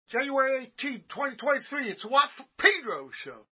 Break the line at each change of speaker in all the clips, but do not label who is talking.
January 18th, 2023. It's Watt from Pedro show.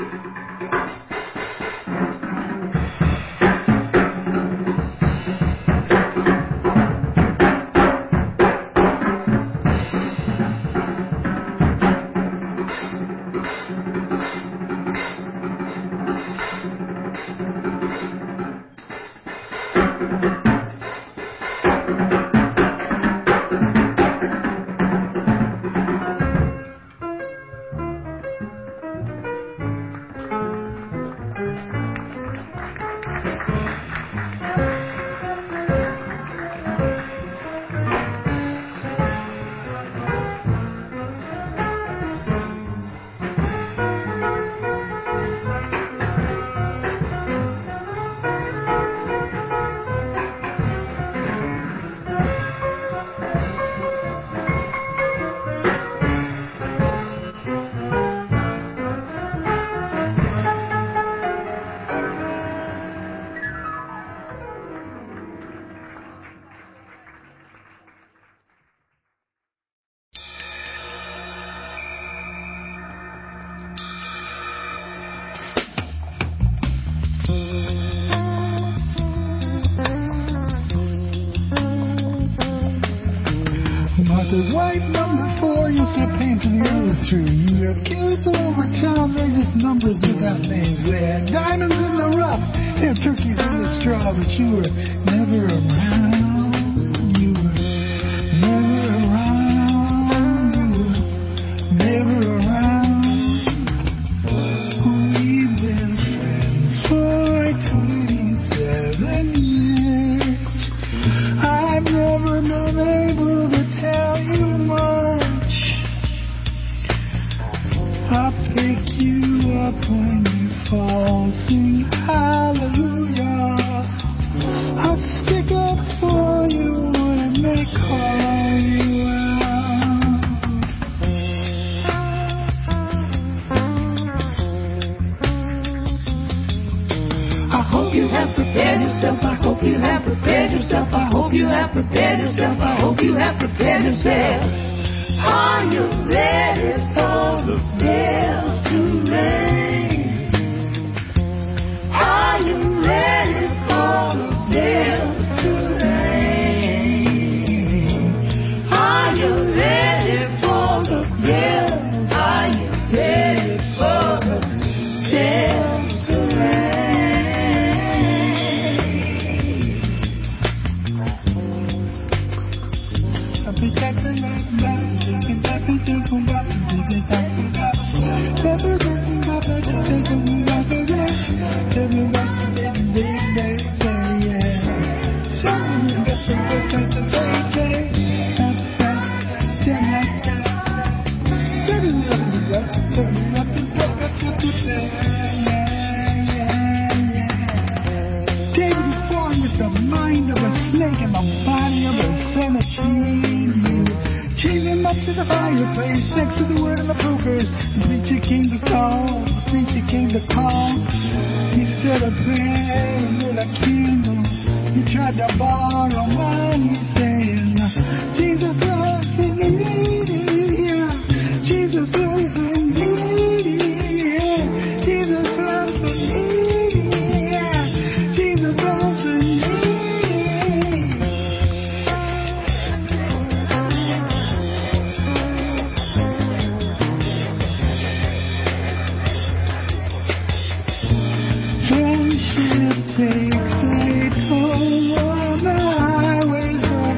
Mother's wife number 4, you see pain for the other 3. You have kids all over town, they're just numbers without names. They're diamonds in the rough, they're turkeys in the straw, but you were never around. You were never around. You were never around. We've been friends for 27 years. I've never been able to tell you much. I'll pick you up when you fall, sing hallelujah. I'll stick up for you when they call you out. I hope you have prepared yourself. I hope you have prepared yourself. I hope you have prepared yourself. I hope you have prepared yourself. Are you ready for the bells to ring? Are you ready for the bells to ring? Are you ready for the bells? Are you ready for the bells to David was born with the mind of a snake and the body of a centipede. You chained him up to the fireplace next to the wood and the poker. The preacher came to call. The preacher came to call. He said a prayer and lit a candle. He tried to borrow money, saying, Jesus loves the needy. Jesus loves the needy. Jesus loves the needy. Jesus loves the needy. Friendship takes a toll on the highways of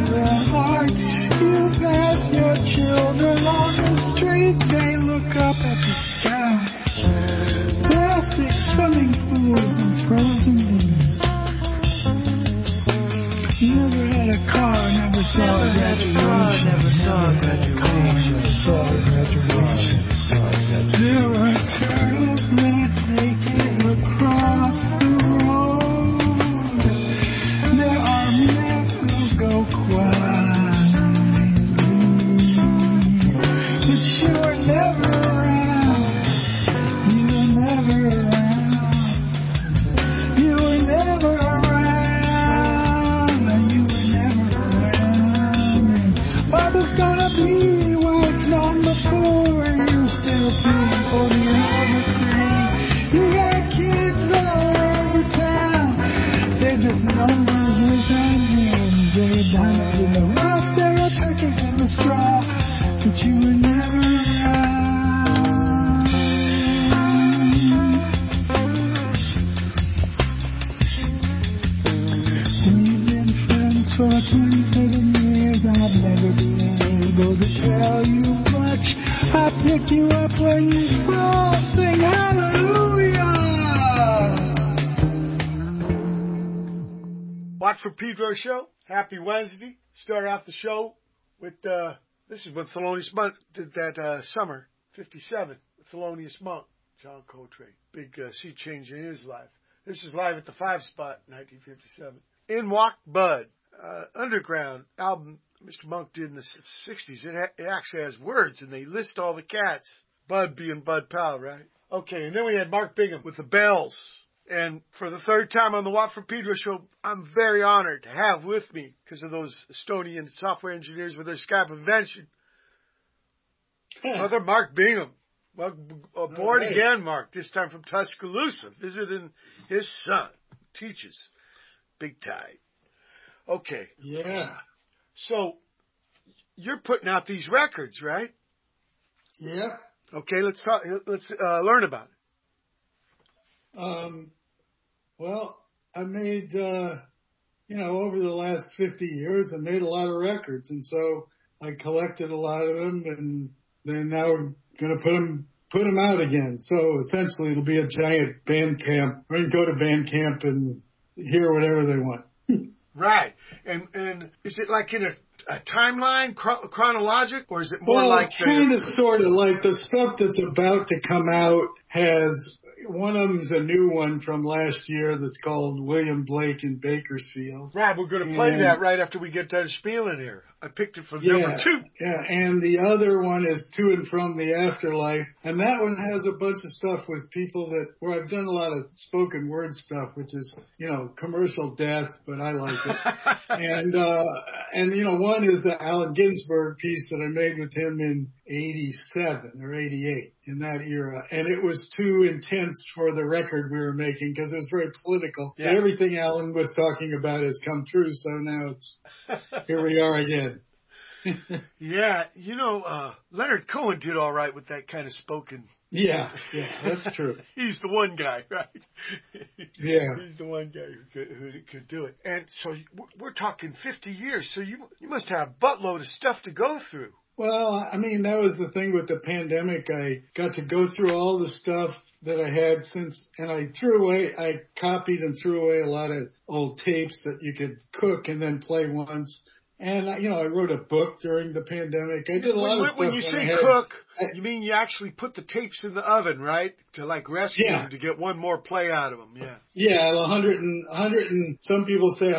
for Pedro show. Happy Wednesday. Start off the show with, this is when Thelonious Monk did that summer, 57, with Thelonious Monk, John Coltrane. Big sea change in his life. This is live at the 5 Spot, 1957. In Walked Bud, underground album Mr. Monk did in the 60s. It actually has words, and they list all the cats. Bud being Bud Powell, right? Okay, and then we had Mark Bingham with the Bells. And for the third time on the Watt from Pedro show, I'm very honored to have with me, because of those Estonian software engineers with their Skype invention, Brother Mark Bingham. Well, aboard again, Mark, this time from Tuscaloosa, visiting his son, teaches big time. Okay.
Yeah.
So, you're putting out these records, right?
Yep.
Okay, let's learn about it.
Well, I made, over the last 50 years, I made a lot of records. And so I collected a lot of them, and then now we're going to put them out again. So essentially it'll be a giant band camp. Or you can go to band camp and hear whatever they want.
Right. And is it like in a timeline, chronologic, or is it more like...
kind of, sort of, like the stuff that's about to come out has... One of them's a new one from last year that's called William Blake in Bakersfield.
Right, we're going to play that right after we get done spieling here. I picked it from number 2.
Yeah, and the other one is To and From the Afterlife. And that one has a bunch of stuff with people where I've done a lot of spoken word stuff, which is, commercial death, but I like it. And one is the Allen Ginsberg piece that I made with him in 87 or 88, in that era. And it was too intense for the record we were making because it was very political. Yeah. And everything Allen was talking about has come true, so now it's, here we are again.
Yeah, Leonard Cohen did all right with that kind of spoken.
Yeah, that's true.
He's the one guy, right?
Yeah.
He's the one guy who could do it. And so we're talking 50 years, so you must have a buttload of stuff to go through.
Well, I mean, that was the thing with the pandemic. I got to go through all the stuff that I had and I copied and threw away a lot of old tapes that you could cook and then play once. And, I wrote a book during the pandemic. I did a lot of stuff.
When you say cook, you mean you actually put the tapes in the oven, right? To rescue them, to get one more play out of them, yeah.
Yeah, 100 and some people say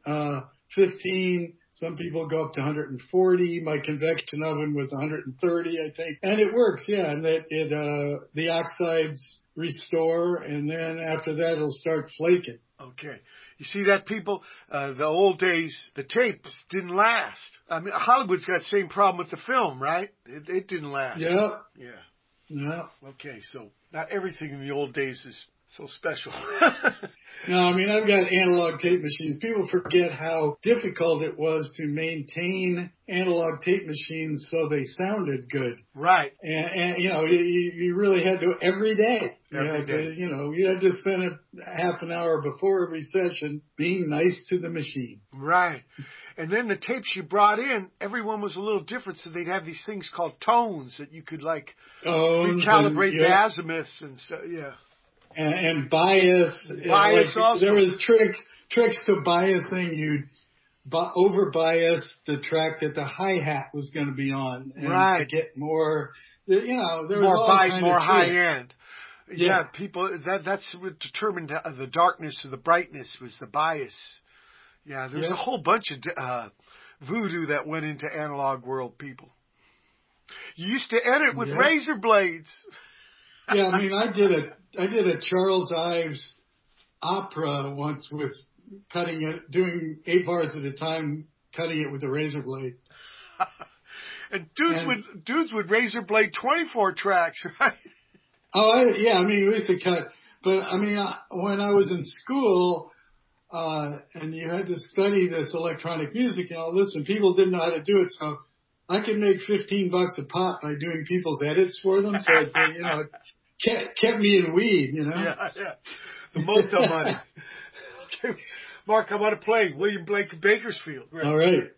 115. Some people go up to 140. My convection oven was 130, I think. And it works, yeah. And the oxides restore, and then after that it'll start flaking.
Okay. You see that, people? The old days, the tapes didn't last. I mean, Hollywood's got the same problem with the film, right? It didn't last.
Yeah.
Yeah.
Yeah.
Okay, so not everything in the old days is so special.
No, I mean, I've got analog tape machines. People forget how difficult it was to maintain analog tape machines so they sounded good.
Right.
And you really had to every day.
Every day.
You had to spend a half an hour before every session being nice to the machine.
Right. And then the tapes you brought in, everyone was a little different, so they'd have these things called tones that you could recalibrate the azimuths and so, yeah.
And bias.
Bias also.
There was tricks to biasing. You'd over bias the track that the hi-hat was going to be on. And
right.
To get more, there was
more
all
bite,
kind
more
of
high end.
Yeah,
people, that's what determined the darkness or the brightness was the bias. Yeah, there's a whole bunch of voodoo that went into analog world, people. You used to edit with razor blades.
Yeah, I mean, I did a Charles Ives opera once with cutting it, doing 8 bars at a time, cutting it with a razor blade.
And dudes would razor blade 24 tracks, right?
Oh, I mean, we used to cut. But, I mean, when I was in school, and you had to study this electronic music and all this, and people didn't know how to do it, so I could make $15 a pop by doing people's edits for them. So, it kept me in weed,
Yeah. The moto money. Okay. Mark, I want to play William Blake of Bakersfield.
Right. All right.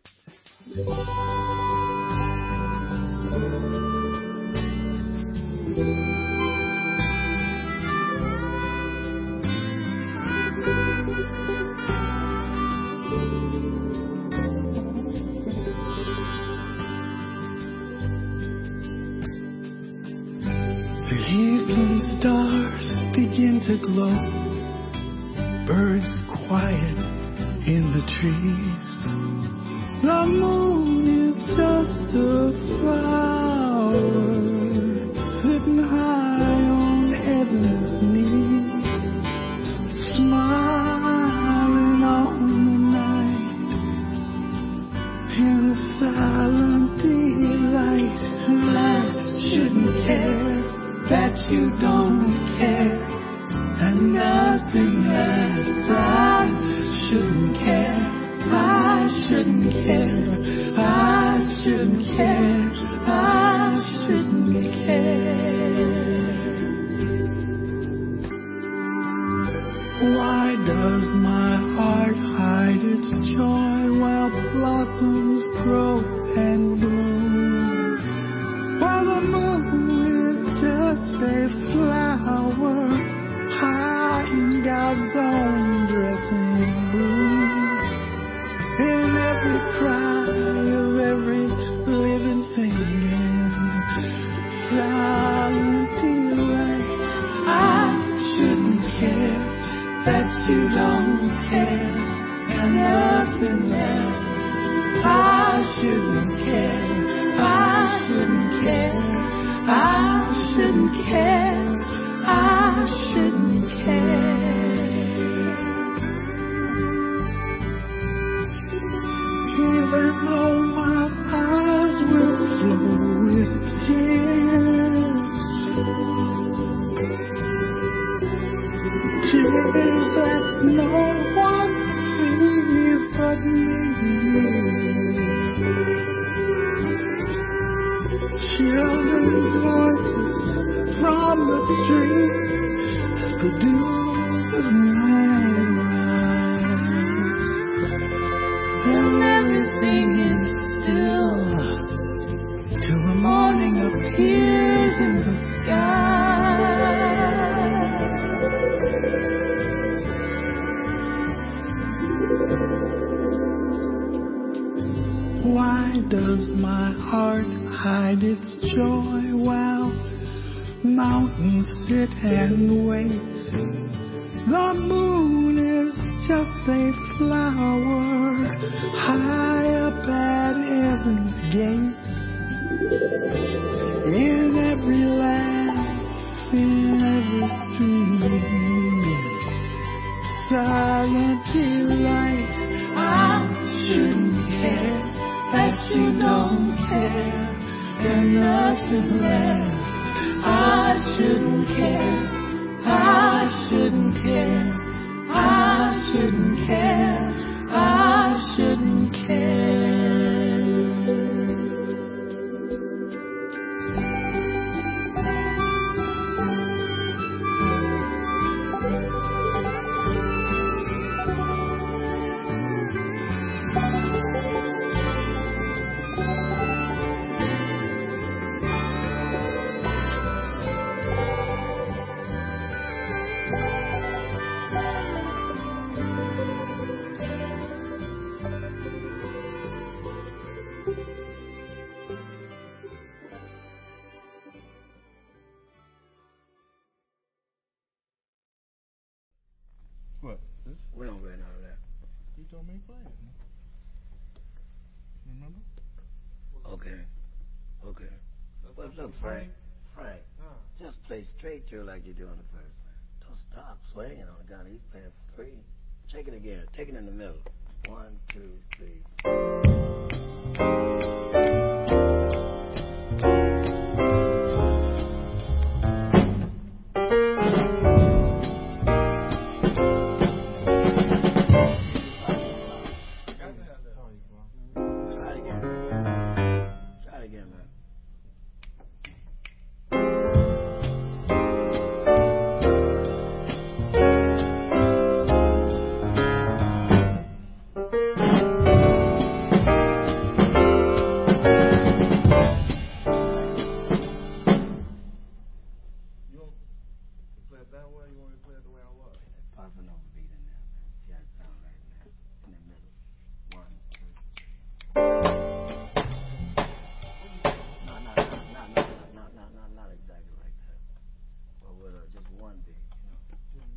glow, birds quiet in the trees. The moon is just a flower sitting high on heaven's knee, smiling on the night in a silent delight. And I shouldn't care that you don't care, and nothing lasts. I shouldn't care, I shouldn't care, I shouldn't care, I shouldn't care. Why does my heart hide its joy while blossoms grow and bloom? While the moon is just a flower high in God's own dressing room. In every cry of every living thing, silent delight. I shouldn't care that you don't care, and nothing less. I shouldn't care, I shouldn't care, I shouldn't care, I shouldn't care. Even though my eyes will flow with tears, tears that no one sees but me. Children's voices from the street as the dews of night rise, and everything is still till the morning appears in the sky. Why does my heart hide its joy while mountains sit and wait? The moon is just a flower high up at heaven's gate. In every laugh, in every stream, silent delight. I shouldn't care that you don't care, and nothing less. I shouldn't care, I shouldn't care, I shouldn't care, I shouldn't care.
What? This?
We don't play none of that.
You told me to play it. Remember?
Okay. Okay. But look, Frank, just play straight through like you do on the first line. Don't stop swinging on the gun. He's playing for 3. Take it again. Take it in the middle. 1, 2, 3. Not exactly like that. But with just one beat, you know.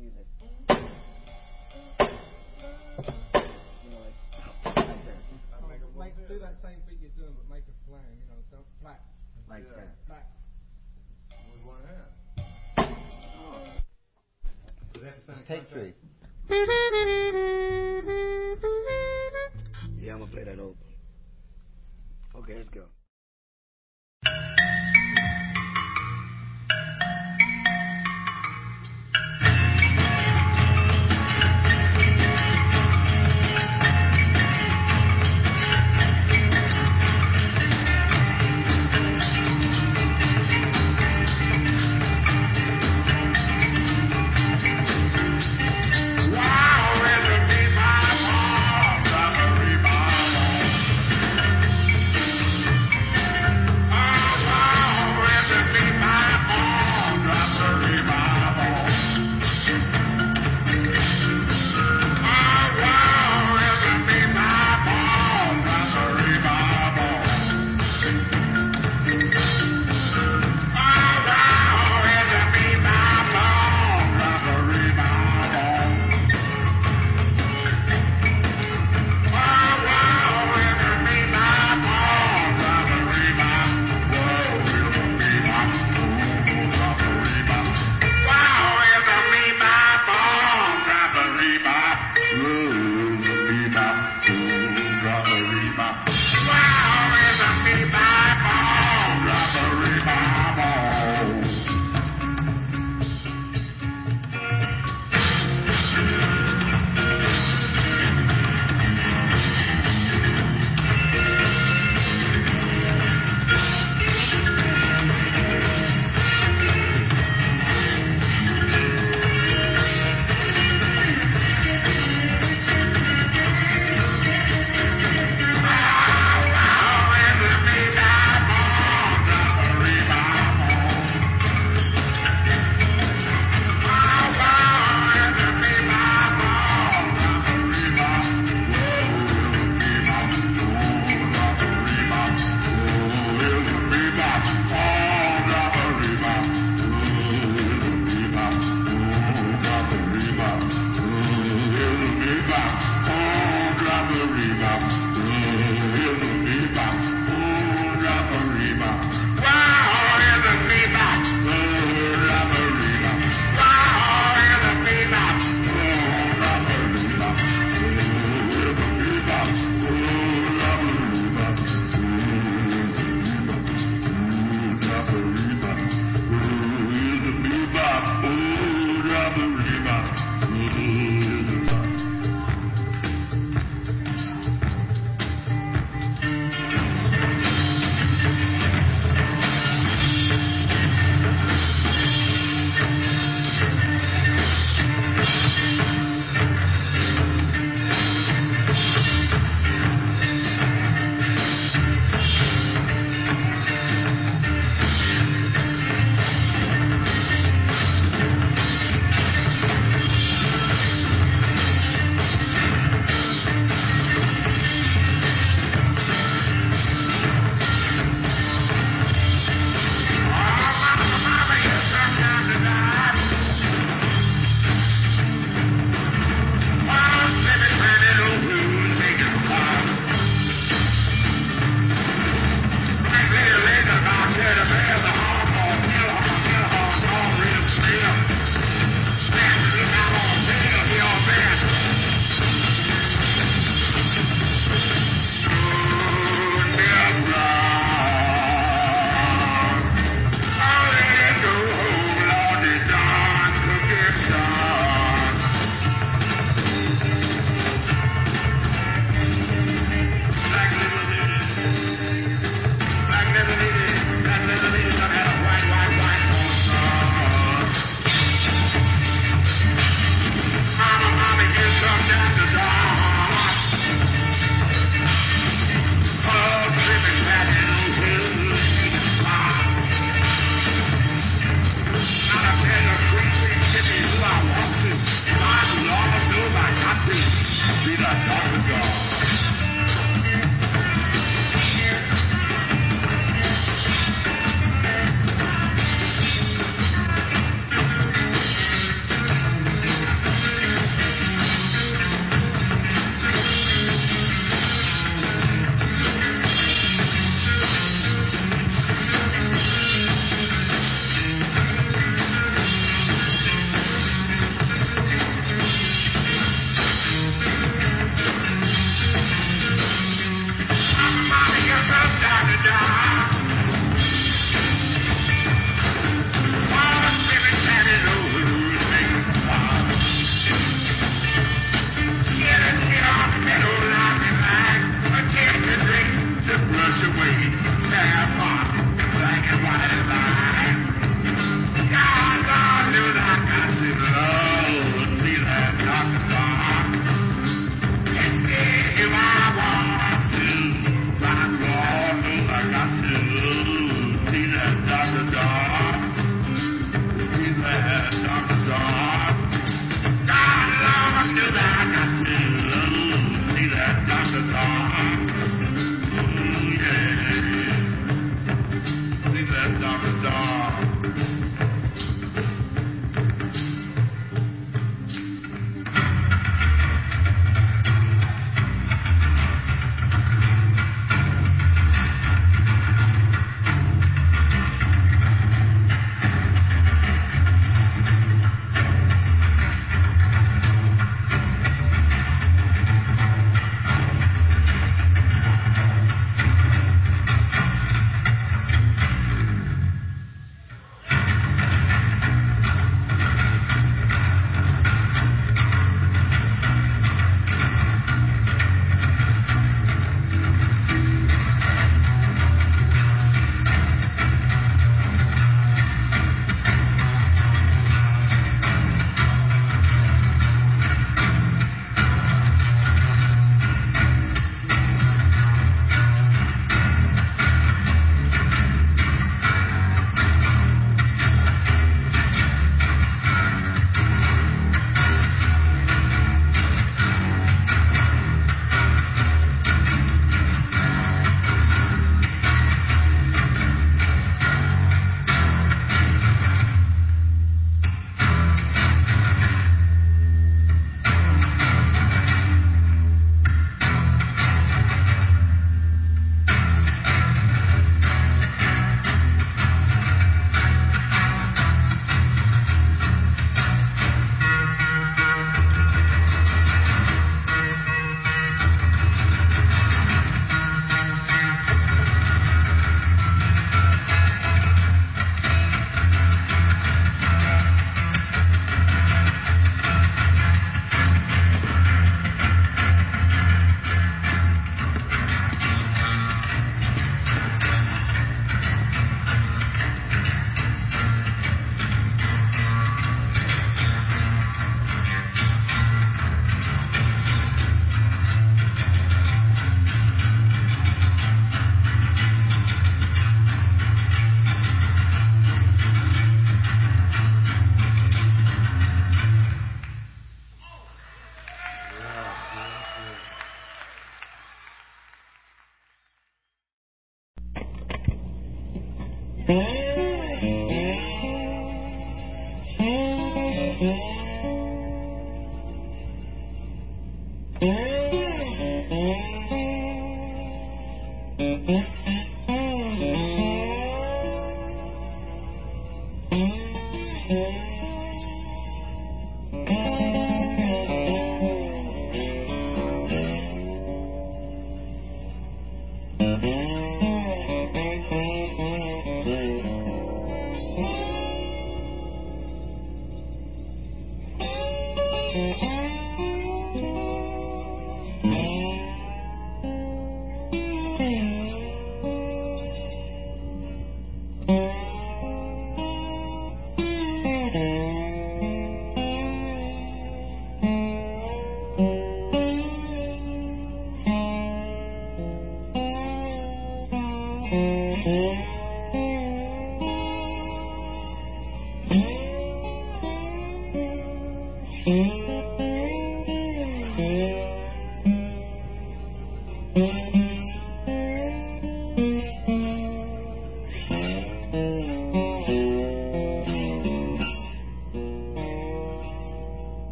music. You know, like that.
Make do that same beat you're doing, but make it flat. You know, don't flat.
Like that.
Flat.
With one hand.
Let's take 3. Yeah, I'm gonna play that open. Okay, let's go.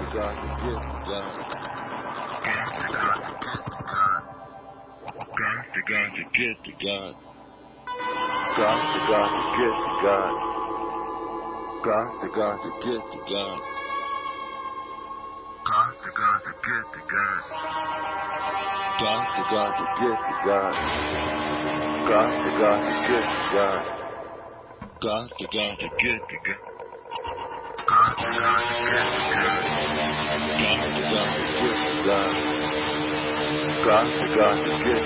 got to get the gun. Got to get the gun. Got to get the gun. Got to get the gun. Got to get the gun. Got to get the gun. Got to get the gun. Got to get the gun. Got to get the gun. Got to get the gun. Got to get the gun.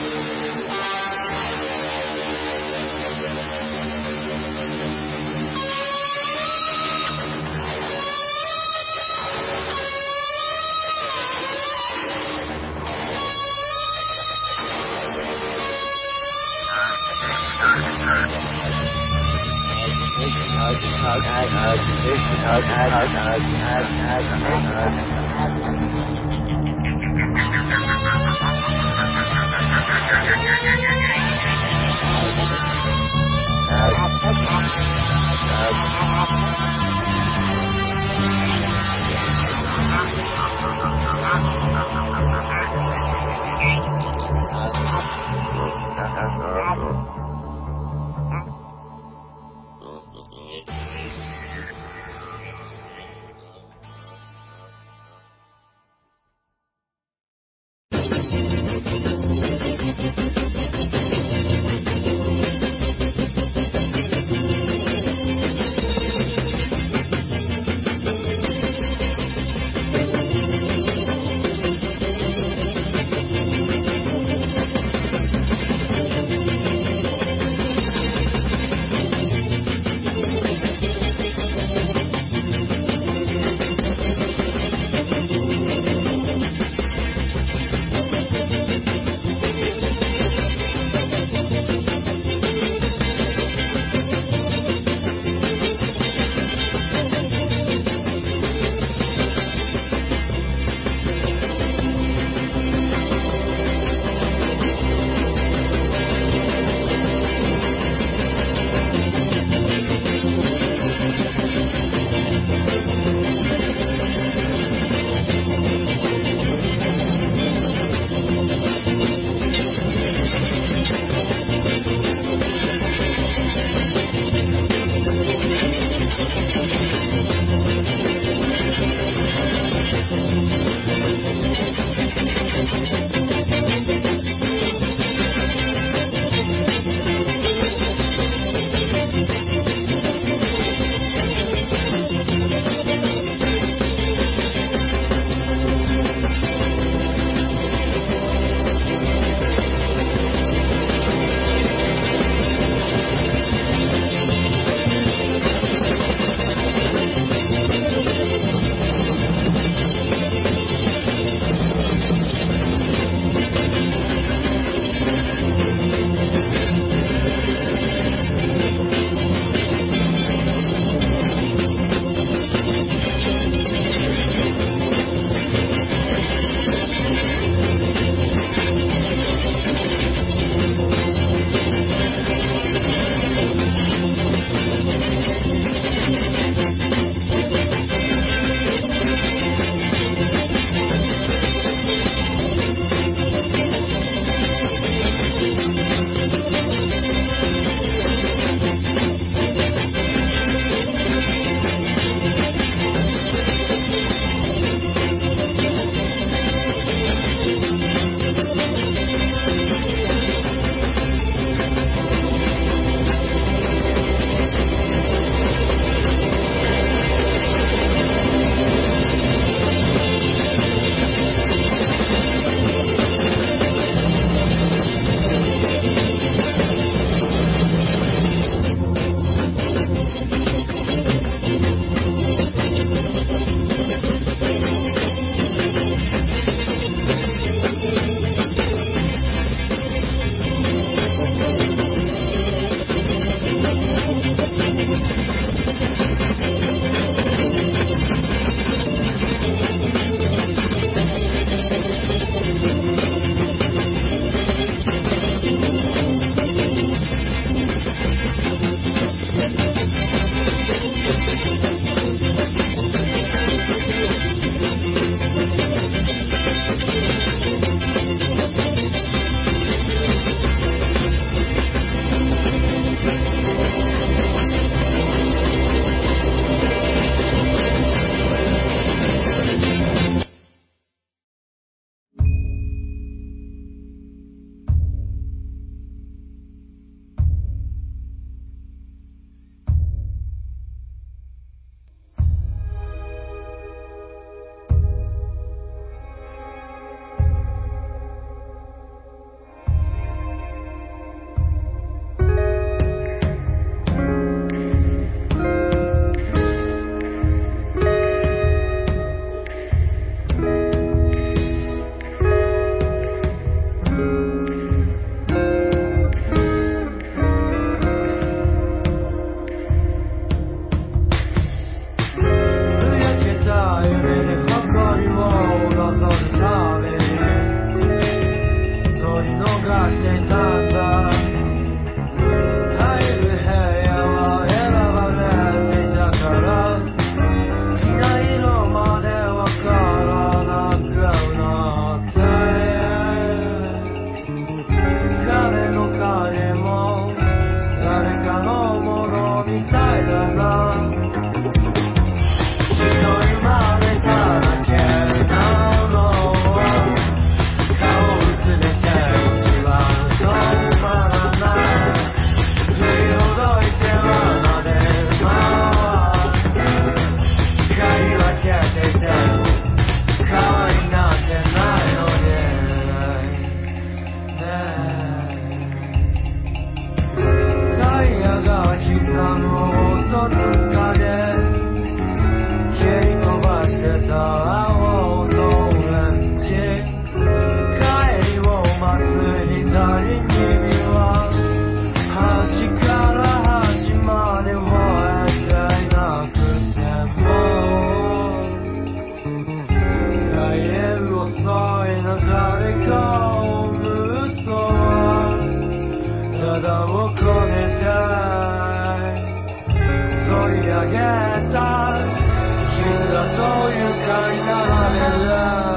い中で顔をぶっそはただをこねたい取り上げた傷だと床に並べる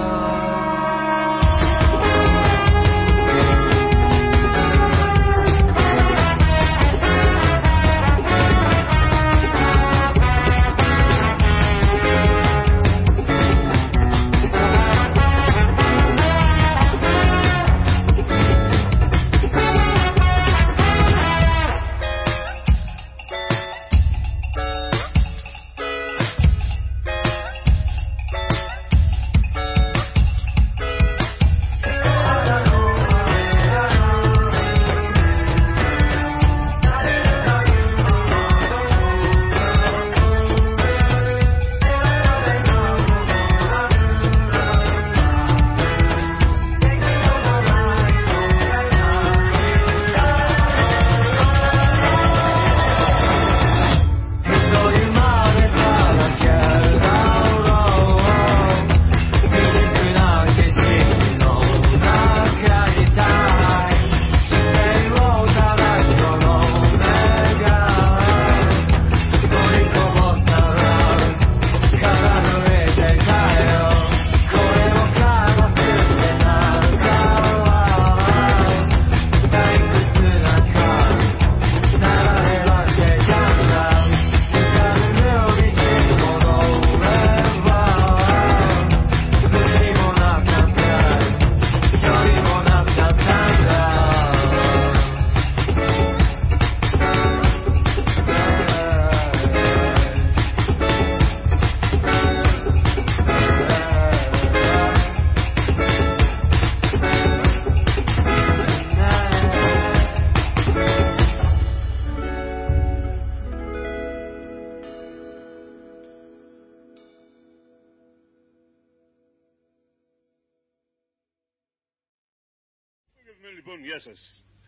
Λοιπόν, γεια σας.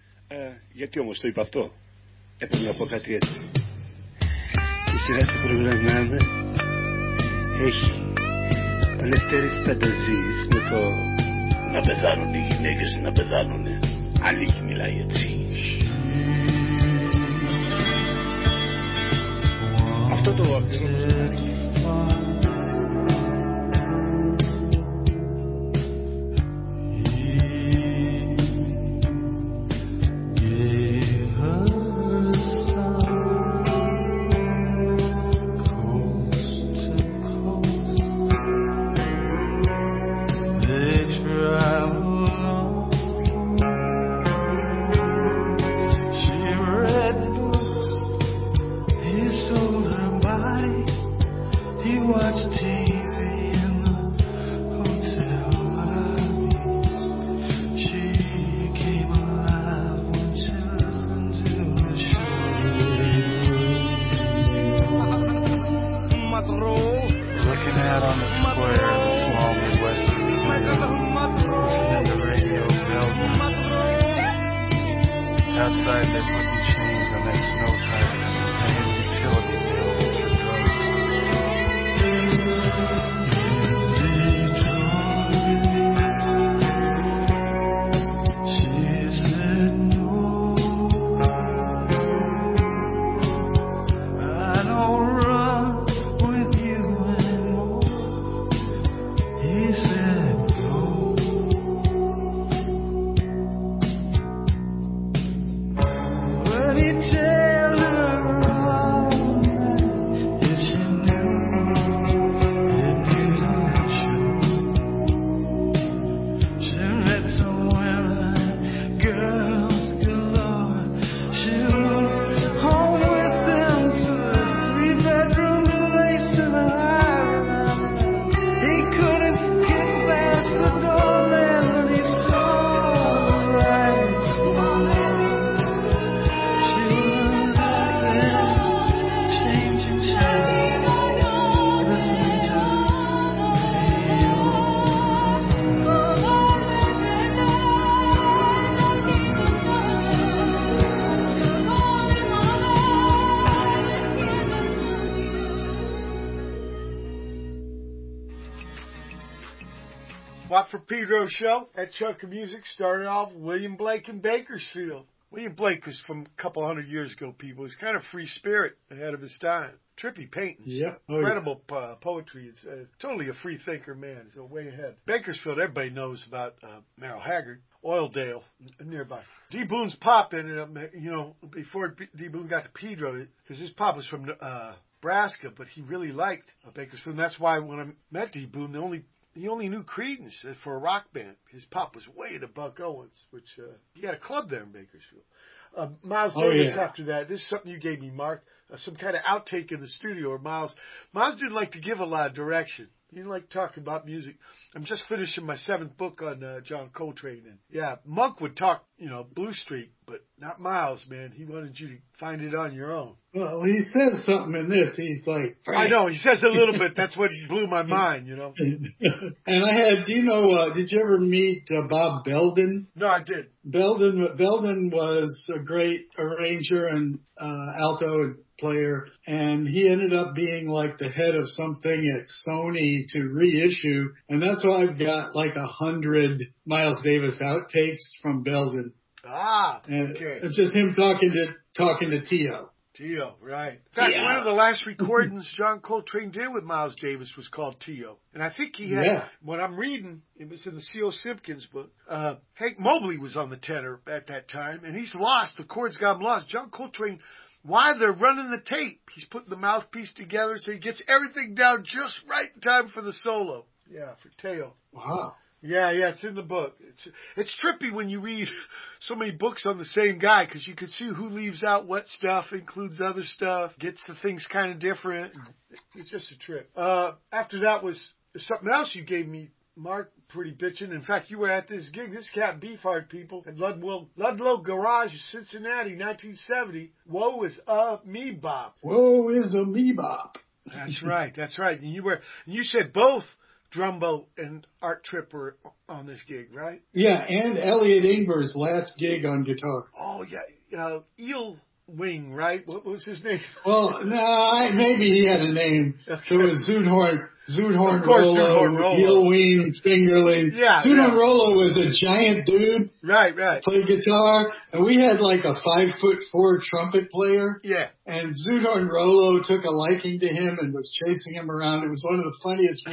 Γιατί όμως το είπα αυτό? Έπρεπε να πω κάτι έτσι. Η σειρά του προγραμμάται έχει ελευθερές φανταζίες με το να πεθάνουν οι γυναίκες, να πεθάνουν. Αλήθεια μιλάει έτσι. Αυτό το αφιερώνω.
Outside, they're putting chains on their snow tires and paying utility bills for drugs. She said no, I don't run with you anymore. He said go.
Watt for Pedro show at Chunk of Music started off William Blake in Bakersfield. William Blake was from a couple hundred years ago, people. He's kind of free spirit ahead of his time. Trippy paintings.
Yeah. Oh,
Incredible poetry. It's totally a free thinker man. He's way ahead. Bakersfield, everybody knows about Merrill Haggard. Oildale, nearby. D. Boone's pop ended up, before D. Boone got to Pedro, because his pop was from Nebraska, but he really liked Bakersfield. And that's why when I met D. Boone, he only knew Creedence for a rock band. His pop was way to Buck Owens, which he had a club there in Bakersfield. Miles Davis after that. This is something you gave me, Mark. Some kind of outtake in the studio where Miles didn't like to give a lot of direction. He didn't like talking about music. I'm just finishing my 7th book on John Coltrane. And yeah, Monk would talk, Blue Street, but not Miles, man. He wanted you to find it on your own.
Well, he says something in this. He's like,
I know, he says a little bit. That's what blew my mind,
And I had, did you ever meet Bob Belden?
No, I did.
Belden was a great arranger and alto player, and he ended up being like the head of something at Sony to reissue, and that's why I've got like 100 Miles Davis outtakes from Belden.
Okay.
It's just him talking to Tio.
Tio, right. In fact, one of the last recordings John Coltrane did with Miles Davis was called Tio. And I think he had, what I'm reading, it was in the C.O. Simpkins book, Hank Mobley was on the tenor at that time, and he's lost. The chords got him lost. John Coltrane, while they're running the tape, he's putting the mouthpiece together so he gets everything down just right in time for the solo. Yeah, for Teo.
Wow.
Yeah, it's in the book. It's trippy when you read so many books on the same guy because you can see who leaves out what stuff, includes other stuff, gets the things kind of different. It's just a trip. After that was something else you gave me, Mark, pretty bitchin'. In fact, you were at this gig. This cat Beefheart, people, at Ludlow Garage, Cincinnati, 1970. Woe is a me bop.
Woe is a me bop.
That's right. And you said both Drumbo and Art Tripp were on this gig, right?
Yeah, and Elliot Ingber's last gig on guitar.
Oh, yeah. Eel Wing, right? What was his name?
Well, no, maybe he had a name.
Okay.
There was Zudhorn
of course,
Rollo,
Zudhorn Rollo.
Eel Wing, Fingerling.
Yeah.
Zudhorn Rollo was a giant dude.
Right.
Played guitar, and we had like a 5'4" trumpet player.
Yeah.
And Zudhorn Rollo took a liking to him and was chasing him around. It was one of the funniest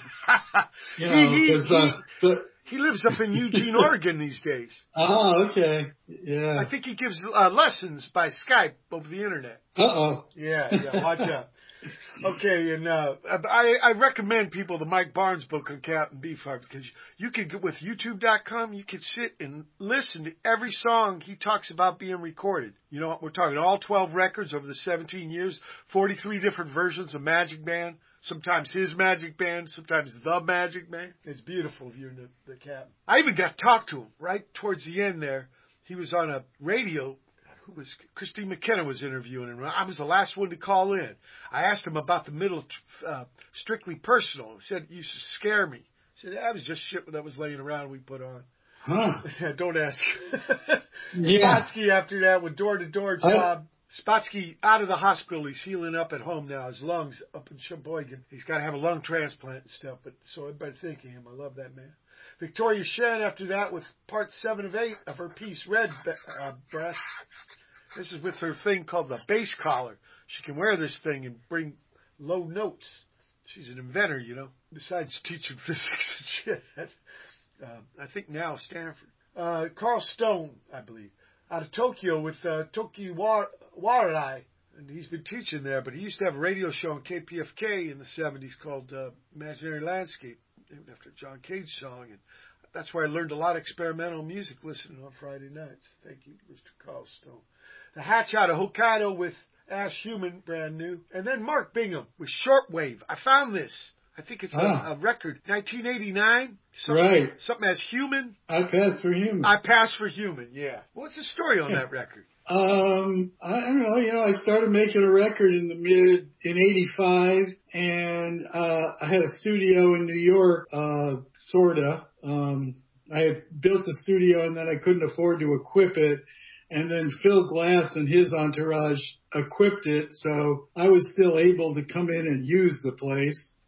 weekends.
He lives up in Eugene, Oregon these days.
Oh, okay. Yeah.
I think he gives lessons by Skype over the internet.
Uh-oh.
Yeah, watch out. Okay, and I recommend people the Mike Barnes book on Captain Beefheart because you could get with YouTube.com, you could sit and listen to every song he talks about being recorded. We're talking all 12 records over the 17 years, 43 different versions of Magic Man. Sometimes his Magic Band, sometimes the Magic Man. It's beautiful viewing the Captain. I even got to talk to him right towards the end there. He was on a radio. Christine McKenna was interviewing him. I was the last one to call in. I asked him about the middle, Strictly Personal. He said it used to scare me. He said, that was just shit that was laying around we put on.
Huh.
Don't ask.
Yeah.
Spotsky after that with door-to-door job. Spotsky out of the hospital. He's healing up at home now. His lungs up in Sheboygan. He's got to have a lung transplant and stuff. But so everybody thinking him. I love that man. Victoria Shen after that with part 7 of 8 of her piece Red Breast. This is with her thing called the bass collar. She can wear this thing and bring low notes. She's an inventor, besides teaching physics and shit. I think now Stanford. Carl Stone, I believe, out of Tokyo with Toki Warai. And he's been teaching there, but he used to have a radio show on KPFK in the 70s called Imaginary Landscape, named after a John Cage song. And that's where I learned a lot of experimental music listening on Friday nights. Thank you, Mr. Carl Stone. The Hatch out of Hokkaido with Ash Human, brand new. And then Mark Bingham with Shortwave. I found this. I think it's a record. 1989. Something as Human.
I Pass for Human.
I Pass for Human, yeah. What's the story on that record?
I don't know. I started making a record in 85, and I had a studio in New York, sorta. I had built the studio, and then I couldn't afford to equip it. And then Phil Glass and his entourage equipped it, so I was still able to come in and use the place.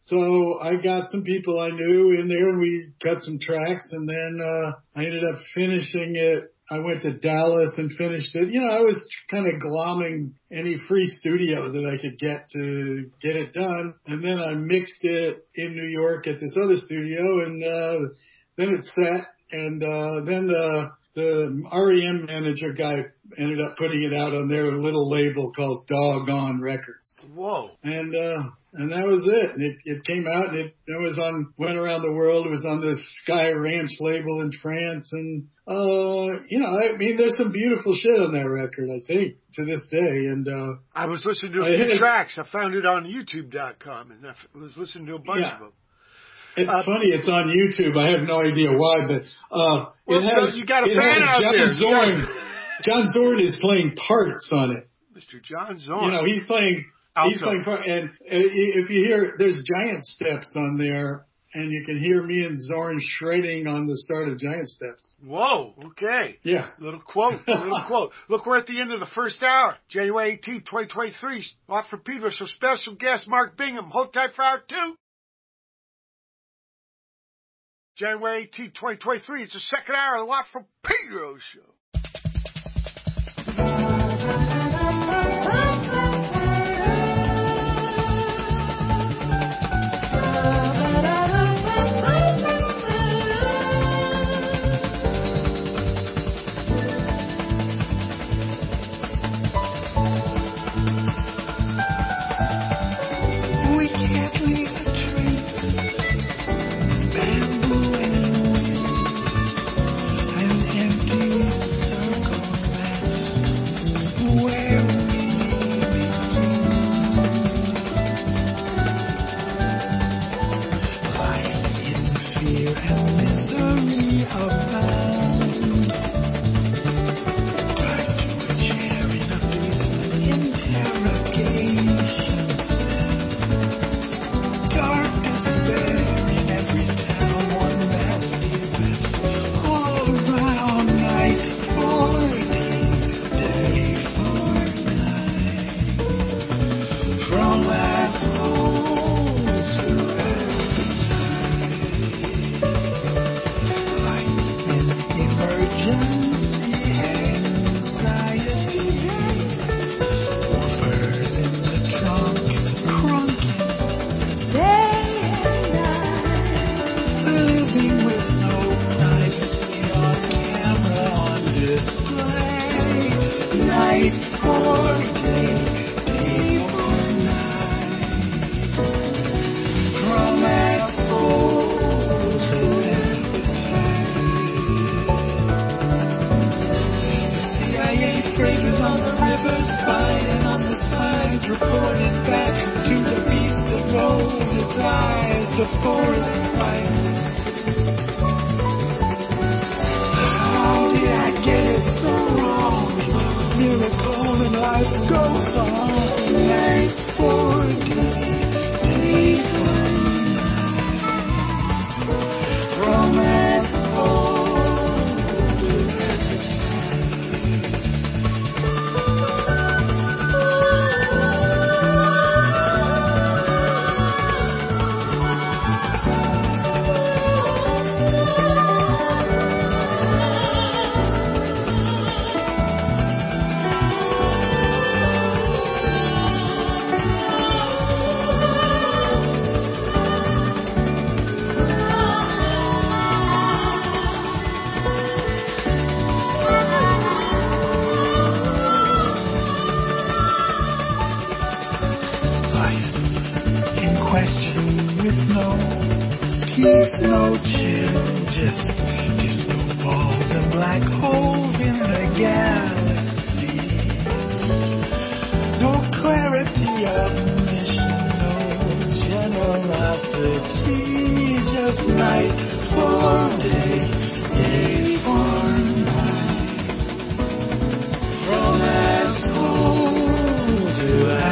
So I got some people I knew in there, and we cut some tracks, and then I ended up finishing it. I went to Dallas and finished it. You know, I was kind of glomming any free studio that I could get to get it done. And then I mixed it in New York at this other studio, and then it sat, and then the REM manager guy ended up putting it out on their little label called Doggone Records.
Whoa.
And that was it. And it came out, and it was went around the world. It was on the Sky Ranch label in France. And, you know, I mean, there's some beautiful shit on that record, I think, to this day. And,
I was listening to a few tracks. I found it on YouTube.com, and I was listening to a bunch of them.
It's funny, it's on YouTube. I have no idea why, but
you got a fan out there.
John Zorn is playing parts on it.
Mr. John Zorn.
You know, he's playing parts. And if you hear, there's Giant Steps on there, and you can hear me and Zorn shredding on the start of Giant Steps.
Whoa, okay.
Yeah.
Little quote. Look, we're at the end of the first hour. January 18th, 2023. Off for Pedro, so special guest Mark Bingham. Hold tight for hour 2. January 18th, 2023. It's the second hour of the Watt from Pedro show.
We can't leave a trace, bamboo and an empty circle, that's where we begin. Life in fear and misery abound. Tied to a chair in a basement interrogation. Dark despair in every town, one vast abyss. All around, night for day for night. From asshole to life in emergency anxiety. Woofers in the trunk, crunking. Living with no privacy on camera on display. Night for day, day for night. From asshole to appetite. The CIA freighters on the rivers, spying on the skies, reporting back to the beast that rolls its eyes, the forest fires. How did I get it so wrong? Miracle and life goes on. Night for day, day for night. From asshole to life in question with no teeth, no chin, just no balls and black holes in the galaxy. No clarity of mission, no generosity, just night for day, day for night. From asshole to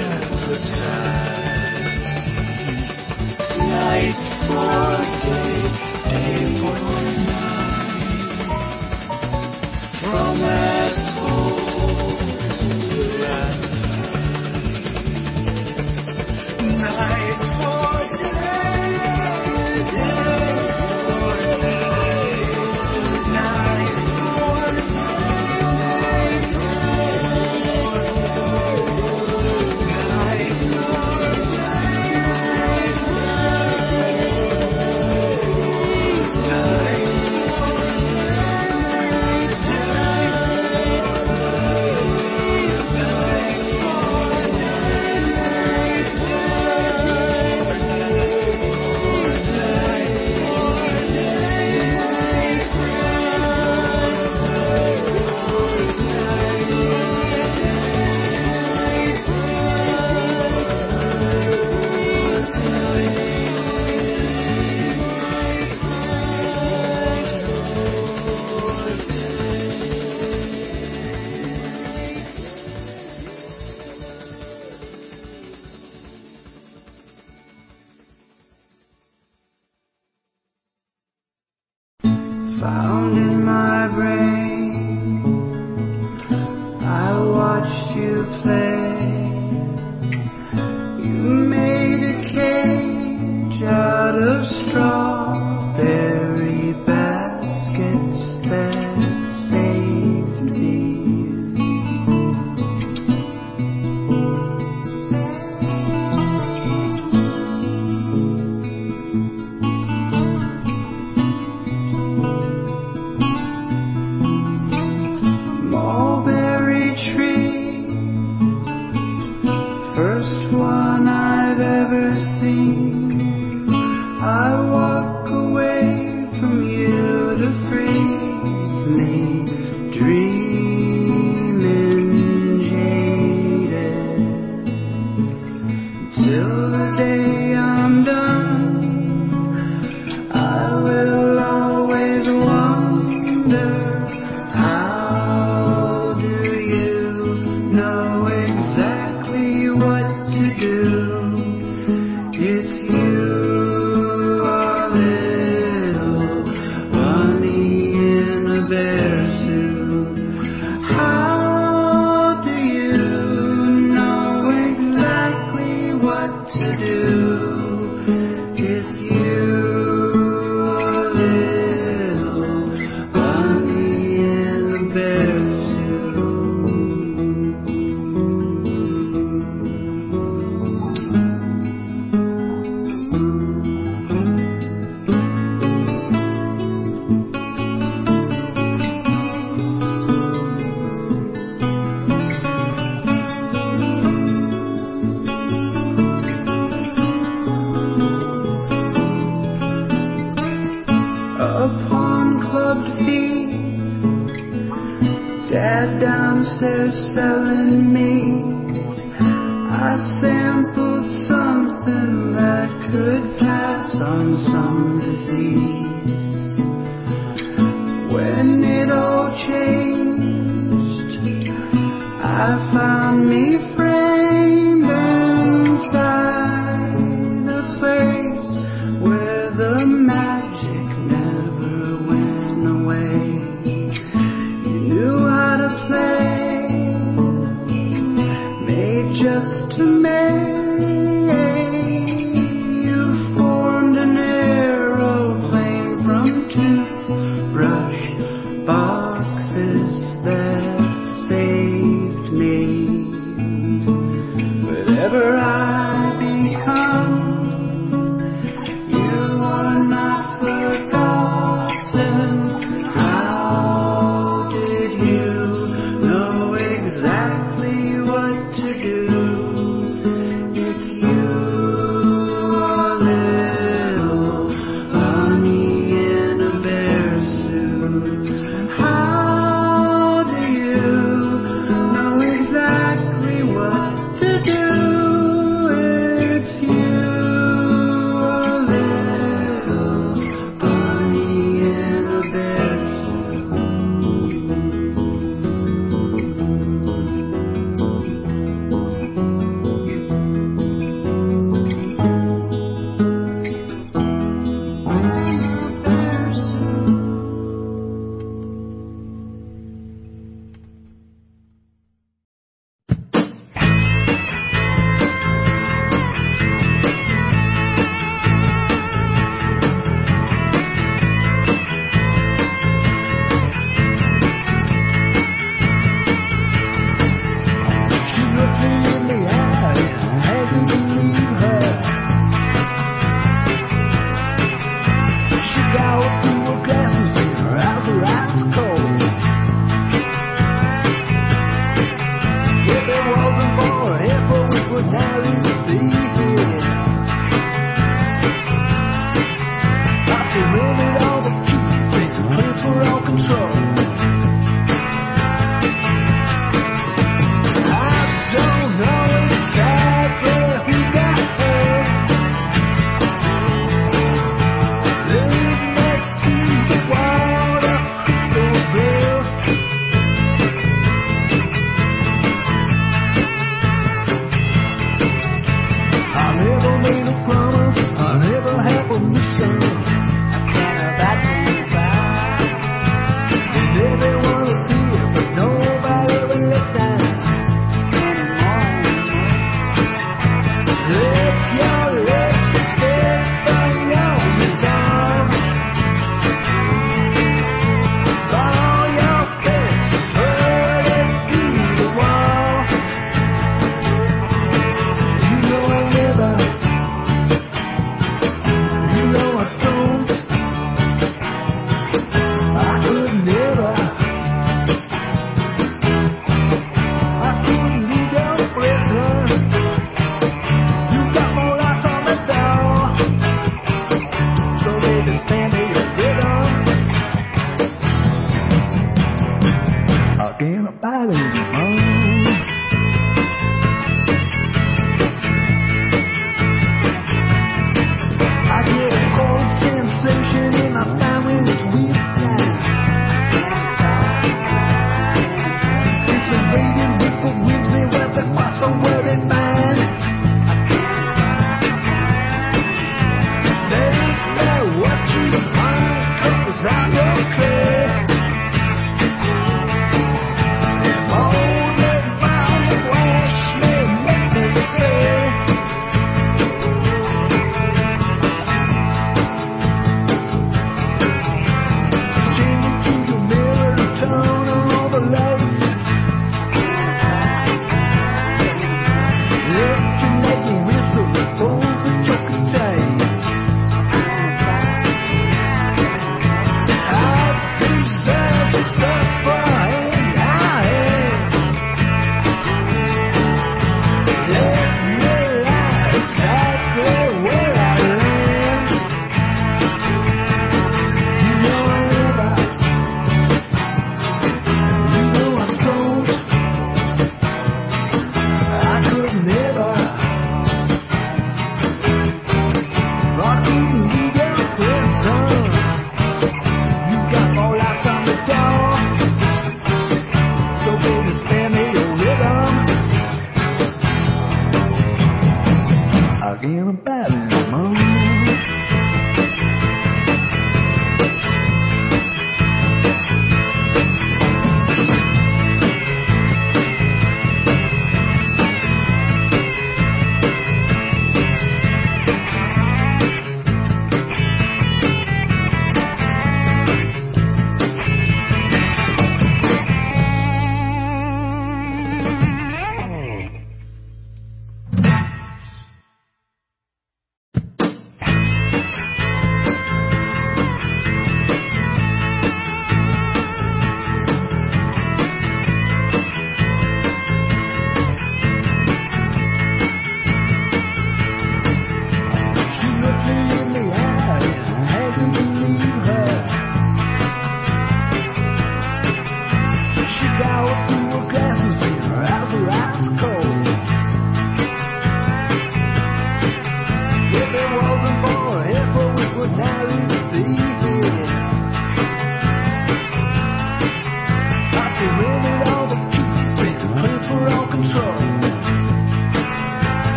appetite. Night for day, day for night. From asshole to appetite. Night for day.
found in my brain. I watched you play. You made a cage out of strawberry baskets that saved me. Mulberry tree, first one I've ever seen. I walk away from you to freeze me, dreaming jaded, till the day I'm done. I will always wonder, how do you know exactly what to do? It's you, a little bunny in a bear suit. How do you know exactly what to do? It's you, a little bunny in a bear upon clubbed feet, Dad downstairs selling meat. I sampled something that could pass on some disease. When it all changed, I found me framed inside a place where the magic never went away. You knew how to play, made just to make. You formed an aeroplane from toothbrush boxes that saved me. Whatever I become, you are not forgotten. How did you know exactly what to do? It's you, a little bunny in a bear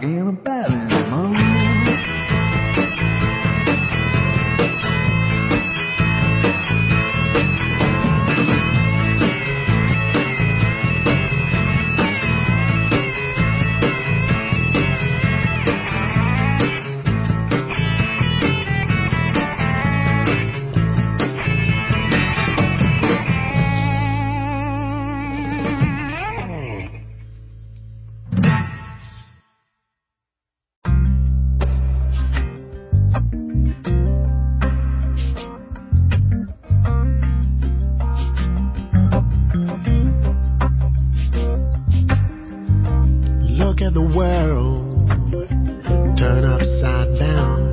talking about anymore. Look at the world turn upside down.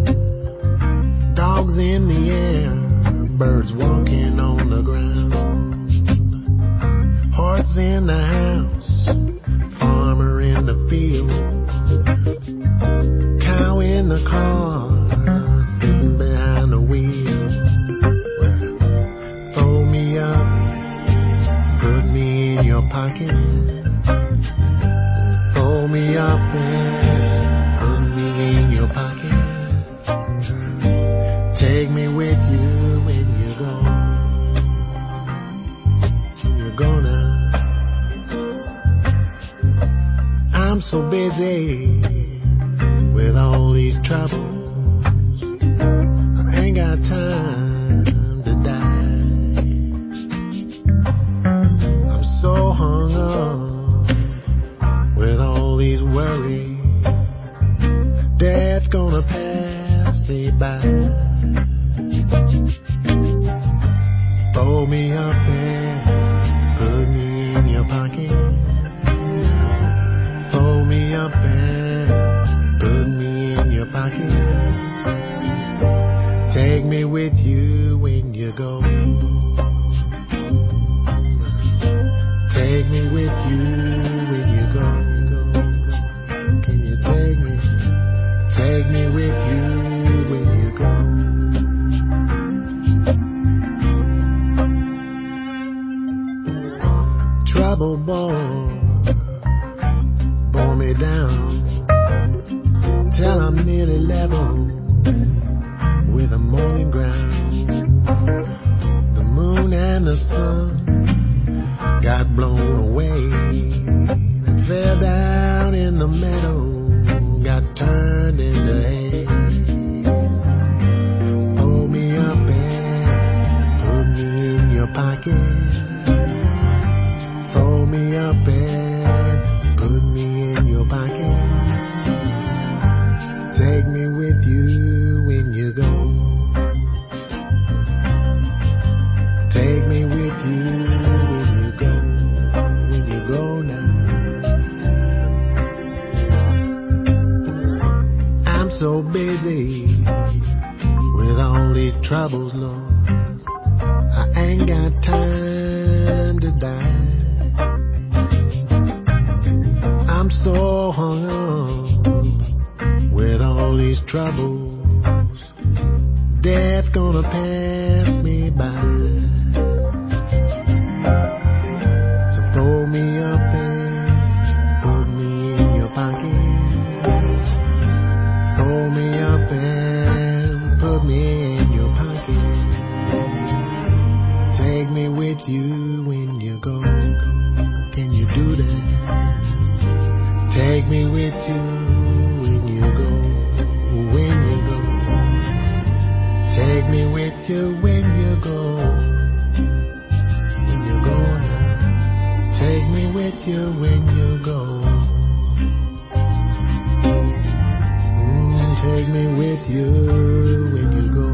Dogs in the air, birds walking on the ground. Horse in the house, farmer in the field. Cow in the car, sitting behind the wheel. Well, throw me up, put me in your pocket. Throw me up and put me in your pocket. Take me with you when you go. You're gonna. I'm so busy with all these troubles. I ain't got time to die. I'm so hung up with all these worries. Death's gonna pass me by. Throw me up and put me in your pocket. Throw me up and put me in your pocket. Take me with you when you go. Take me with you when you go. Can you take me? Take me with you when you go. Trouble bore me down till I'm nearly level with the morning ground. The moon and the sun got blown away and fell down in the meadow, got turned into hay. Pull me up and put me in your pocket. Throw me up and put me in your pocket. Take me with you when you go. Take me with you when you go. When you go now. I'm so busy with all these troubles, Lord. I ain't got time to die. I'm so hung up with all these troubles. Death's gonna pass me by. So throw me up and put me in your pocket. Throw me up and put me in your pocket. Take me with you when you go. Can you do that? Take me with you when you go. When you go. Take me with you when you go. When you go now. Take me with you when you go. Take me with you when you go.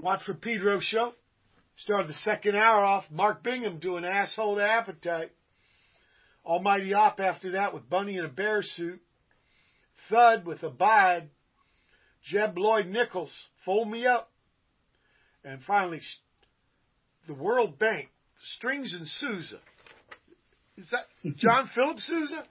Watford Pedro Show. Started the second hour off. Mark Bingham doing Asshole to Appetite. Almighty Op after that with Bunny in a Bear Suit. Thud with Abide. Jeb Lloyd Nichols, Fold Me Up. And finally, the World Bank, Strings and Sousa. Is that John Philip Sousa?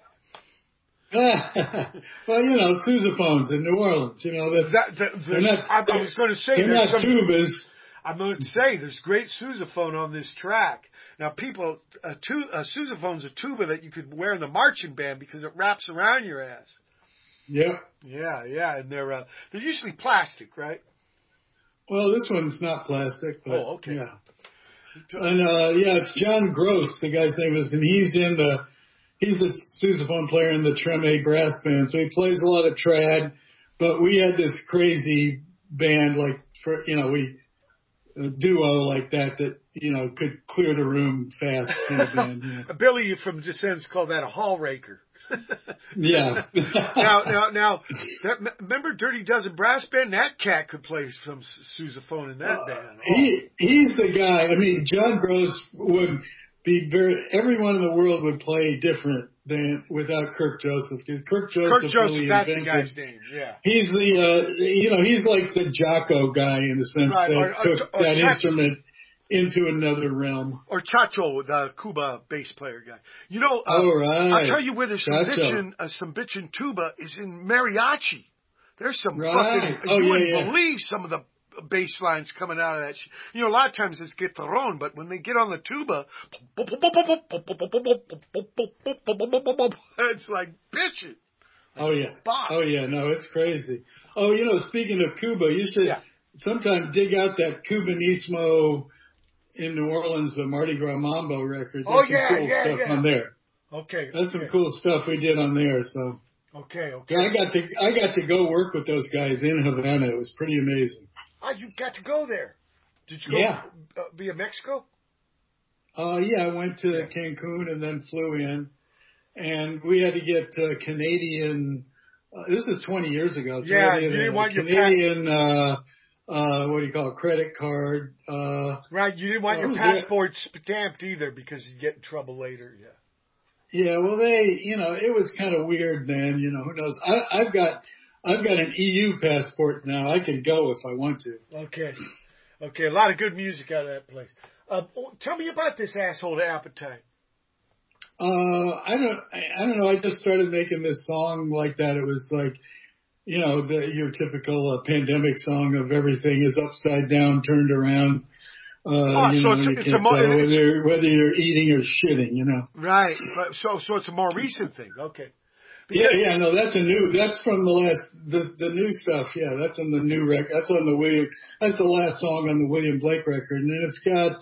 Well, you know, sousaphones in New Orleans. You know,
I was going to say
they're not tubas.
I'm going to say there's great sousaphone on this track. Now, people, a sousaphone's a tuba that you could wear in the marching band because it wraps around your ass.
Yep.
Yeah, and they're usually plastic, right?
Well, this one's not plastic. But,
okay.
Yeah. And it's John Gross, the guy's name is, and he's the sousaphone player in the Treme brass band. So he plays a lot of trad, but we had this crazy band, like, a duo like that, you know, could clear the room fast kind of band. Yeah.
Billy from Descents called that a hall raker.
Yeah.
Now, remember Dirty Dozen Brass Band? That cat could play some sousaphone in that band.
He's the guy. I mean, John Gross would be everyone in the world would play different than without Kirk Joseph. Kirk Joseph, really
that's the guy's name. Yeah.
He's he's like the Jocko guy in the sense that took that instrument into another realm.
Or Chacho, the Cuba bass player guy. You know,
right.
I'll tell you where there's some bitchin' tuba is in mariachi. There's some fucking, you wouldn't believe some of the bass lines coming out of that shit. You know, a lot of times it's guitarron, but when they get on the tuba, it's like bitchin'.
Oh yeah, no, it's crazy. Oh, you know, speaking of Cuba, you should sometime dig out that Cubanismo in New Orleans, the Mardi Gras Mambo record. There's some cool stuff on there.
Okay.
That's some cool stuff we did on there. So.
Okay.
Yeah, I got to go work with those guys in Havana. It was pretty amazing.
Oh, you got to go there. Did you go via Mexico?
Yeah, I went to Cancun and then flew in, and we had to get Canadian. This is 20 years ago. So
you didn't want
Canadian. What do you call it? Credit card.
Right, you didn't want your passport stamped either because you'd get in trouble later. Yeah.
Yeah, well, it was kind of weird then. You know, who knows? I've got an EU passport now. I can go if I want to.
Okay, a lot of good music out of that place. Tell me about this Asshole to Appetite.
I don't know. I just started making this song like that. It was like, you know, your typical pandemic song of everything is upside down, turned around. Whether you're eating or shitting, you know.
Right. So it's a more recent thing. Okay.
No, that's from the new stuff. Yeah, that's on the new record. That's the last song on the William Blake record. And then it's got,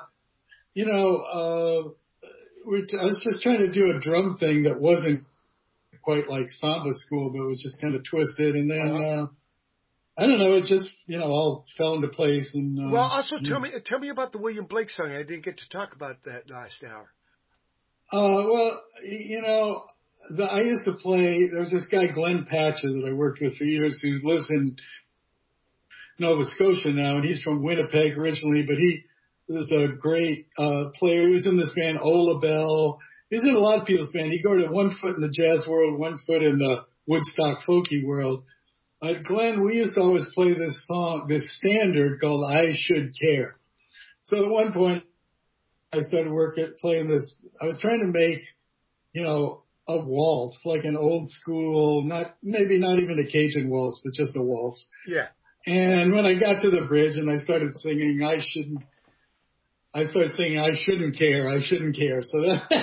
I was just trying to do a drum thing that wasn't quite like Samba School, but it was just kind of twisted. And then, I don't know, it just, all fell into place. And
well, also tell me about the William Blake song. I didn't get to talk about that last hour.
I used to play, there was this guy, Glenn Patcher, that I worked with for years, who lives in Nova Scotia now, and he's from Winnipeg originally, but he was a great player. He was in this band, Ola Bell. He's in a lot of people's band. He'd go to 1 foot in the jazz world, 1 foot in the Woodstock folky world. Glenn, we used to always play this song, this standard called I Should Care. So at one point, I started playing this. I was trying to make, a waltz, like an old school, maybe not even a Cajun waltz, but just a waltz.
Yeah.
And when I got to the bridge and I started singing, I shouldn't care, I shouldn't care. So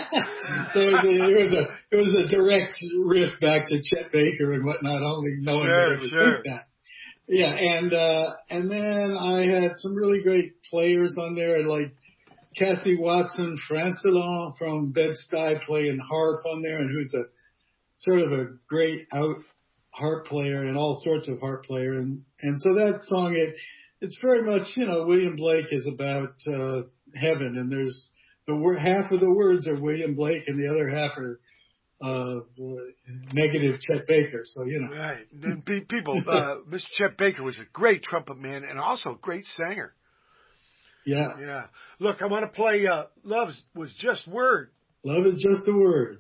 it was a direct riff back to Chet Baker and whatnot, only knowing that I would think that. Yeah, and then I had some really great players on there, like Cassie Watson, France Dillon from Bed-Stuy playing harp on there, and who's a sort of a great harp player and all sorts of harp player. And so that song, it's very much, William Blake is about heaven, and there's half of the words are William Blake and the other half are negative Chet Baker. So, you know.
Right. And people, Mr. Chet Baker was a great trumpet man and also a great singer.
Yeah.
Yeah. Look, I want to play Love Was Just Word.
Love is just a word.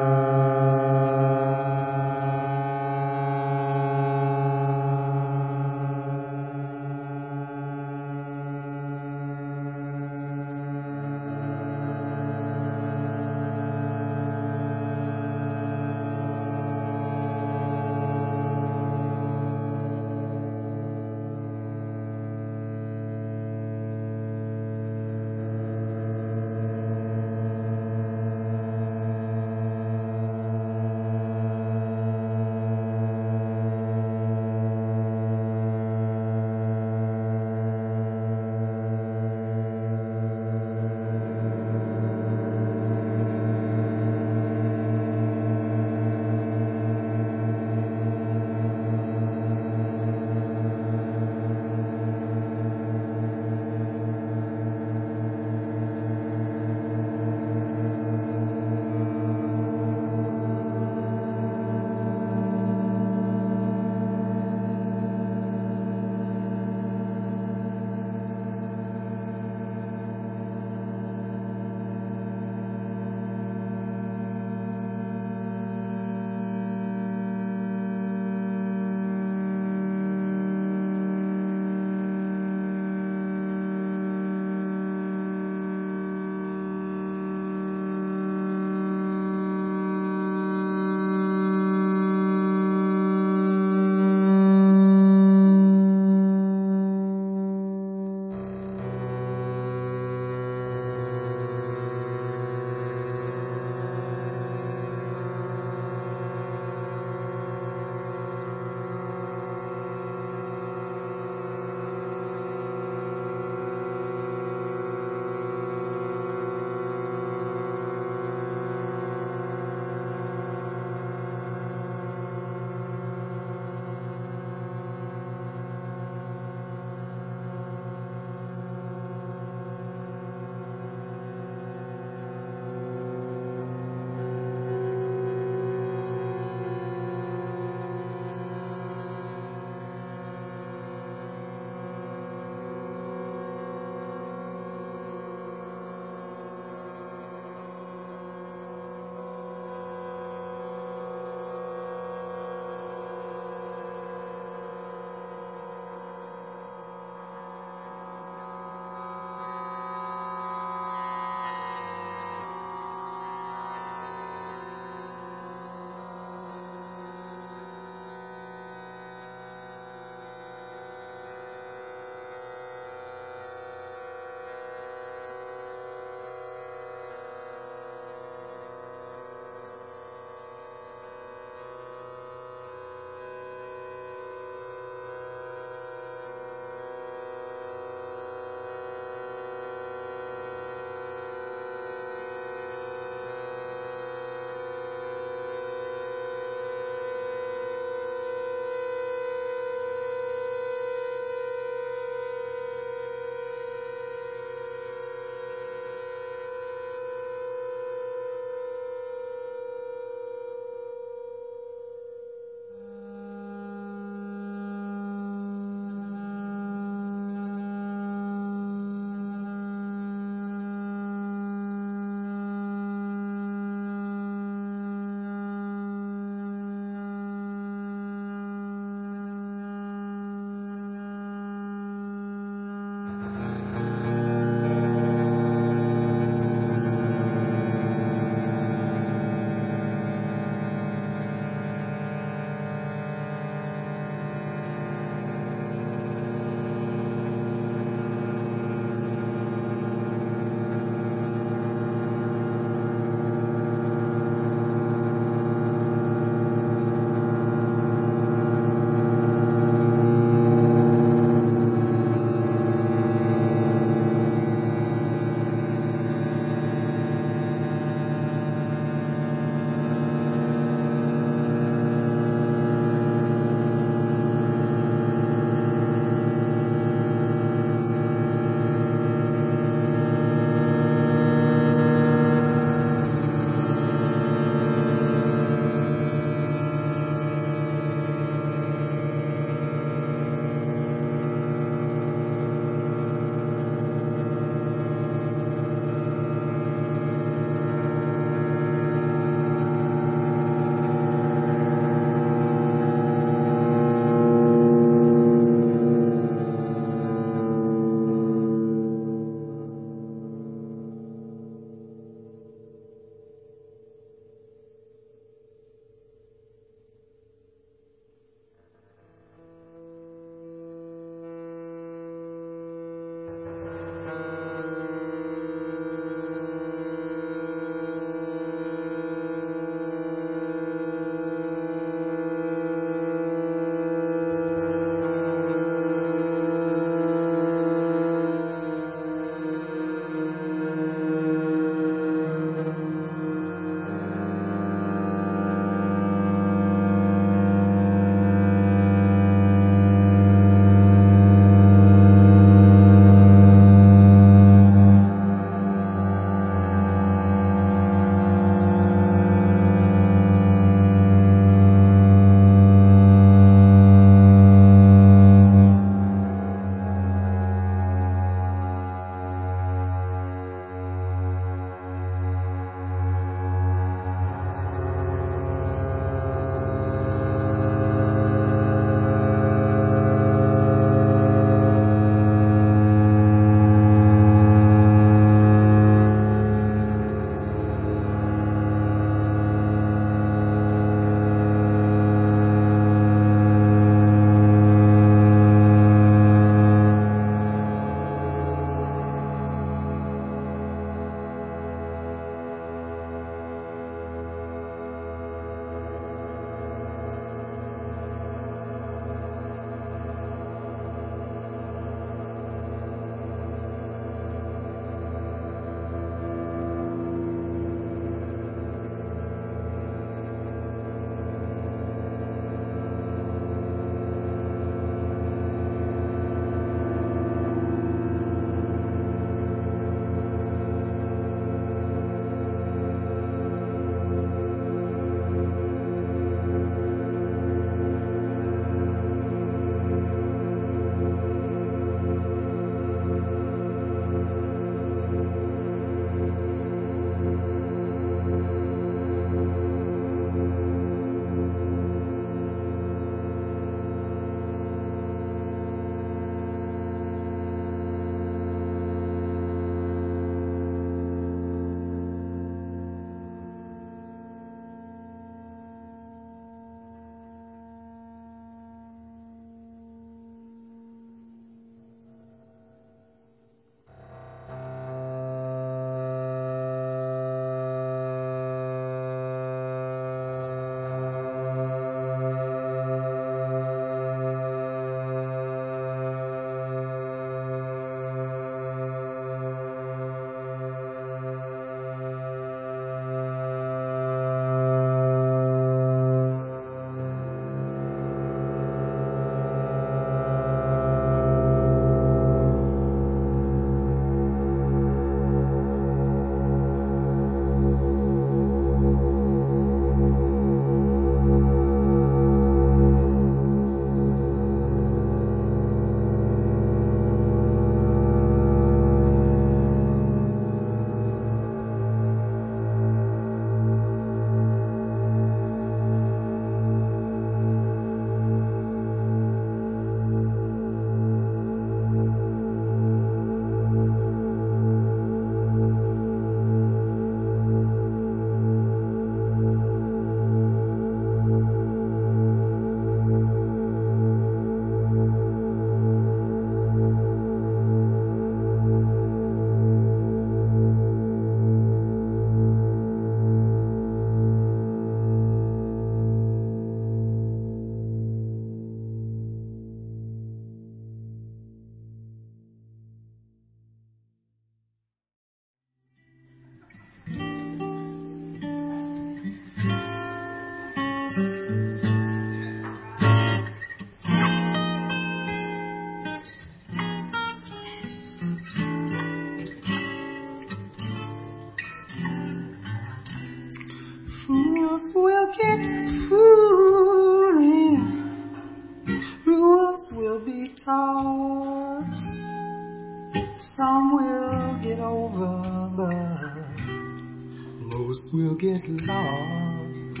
ghost will get lost.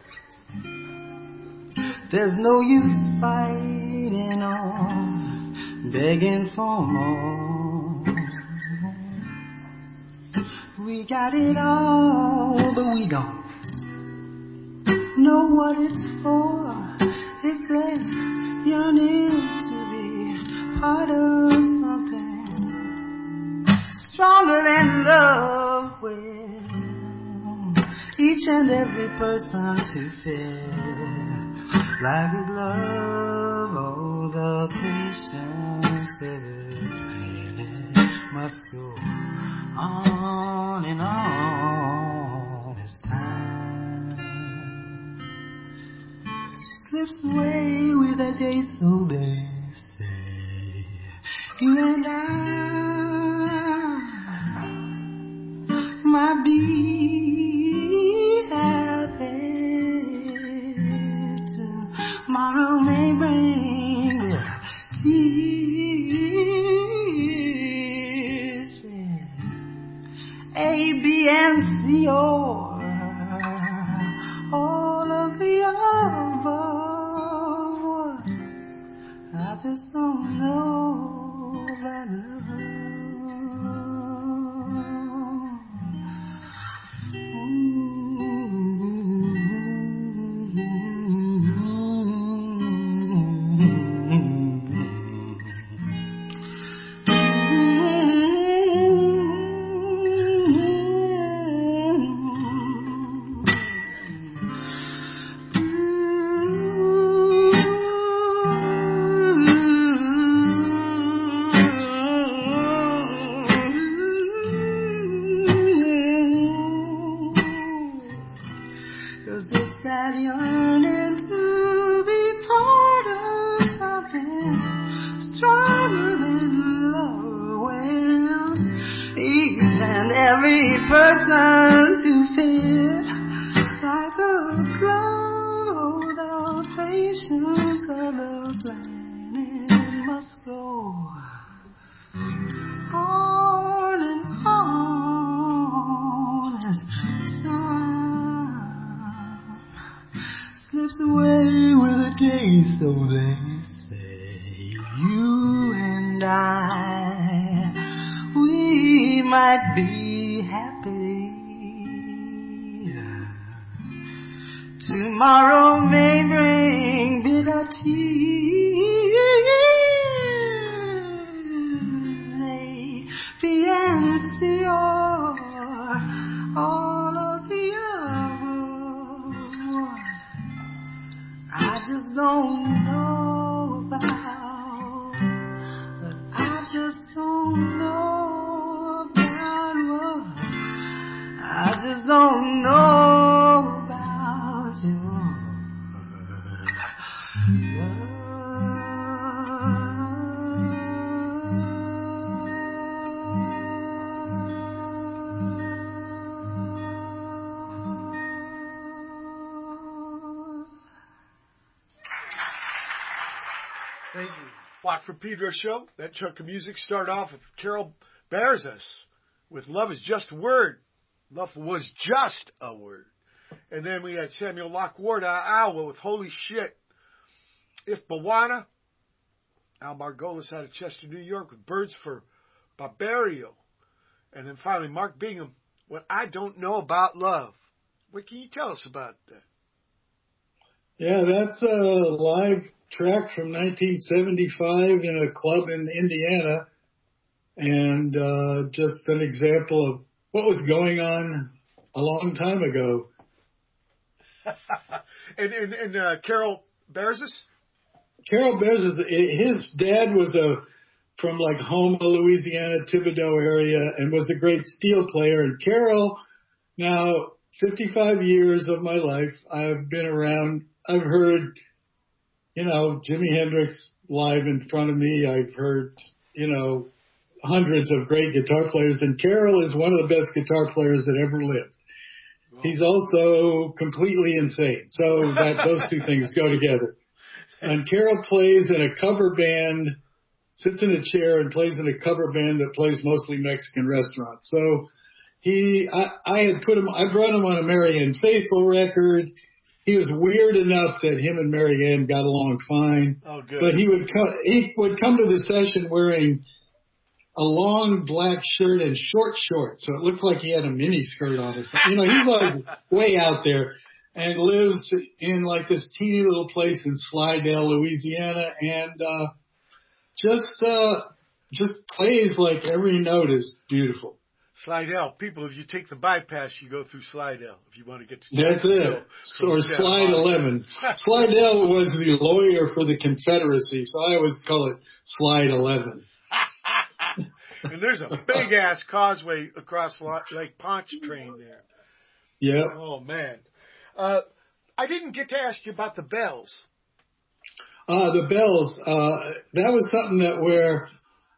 There's no use fighting on, begging for more. We got it all, but we don't know what it's for. It's less yearning to be part of something stronger than love with each and every person to feel like a glove. Oh, the patience of it must go on and on as time slips away with a day, so they say. You and I might be happy. Tomorrow may bring tears. A, B, and C, or all of the above. I just don't know that love. Tomorrow may bring bitter tears, A, B, and C, or all of the above. I just don't know about, but I just don't know about what. I just don't know about your
Thank you. Watt from Pedro show. That chunk of music started off with Carol Bears Us with Love is Just a Word. Love was just a word. And then we had Samuel Lockwood Iowa with Holy Shit. If Bawana. Al Margolis out of Chester, New York with Birds for Barbario. And then finally Mark Bingham, What I Don't Know About Love. What can you tell us about that?
Yeah, that's a live track from 1975 in a club in Indiana. And just an example of what was going on a long time ago.
and Carol bears us?
Carol bears us. His dad was from like Houma, Louisiana, Thibodaux area, and was a great steel player. And Carol, now 55 years of my life, I've been around. I've heard, Jimi Hendrix live in front of me. I've heard, hundreds of great guitar players, and Carol is one of the best guitar players that ever lived. He's also completely insane. So those two things go together. And Carol plays in a cover band, sits in a chair and plays in a cover band that plays mostly Mexican restaurants. So
I brought him on a Marianne Faithfull record. He was weird enough that him and Marianne got along fine.
Oh, good.
But he would come to the session wearing a long black shirt and short shorts, so it looked like he had a mini skirt on or something. You know, he's like way out there and lives in like this teeny little place in Slidell, Louisiana, and just plays like every note is beautiful.
Slidell. People, if you take the bypass, you go through Slidell if you want to get to
That's it. Or Slide 11. Slidell was the lawyer for the Confederacy, so I always call it Slide 11.
And there's a big-ass causeway across Lake Pontchartrain there.
Yeah.
Oh, man. I didn't get to ask you about the bells.
The bells. That was something that where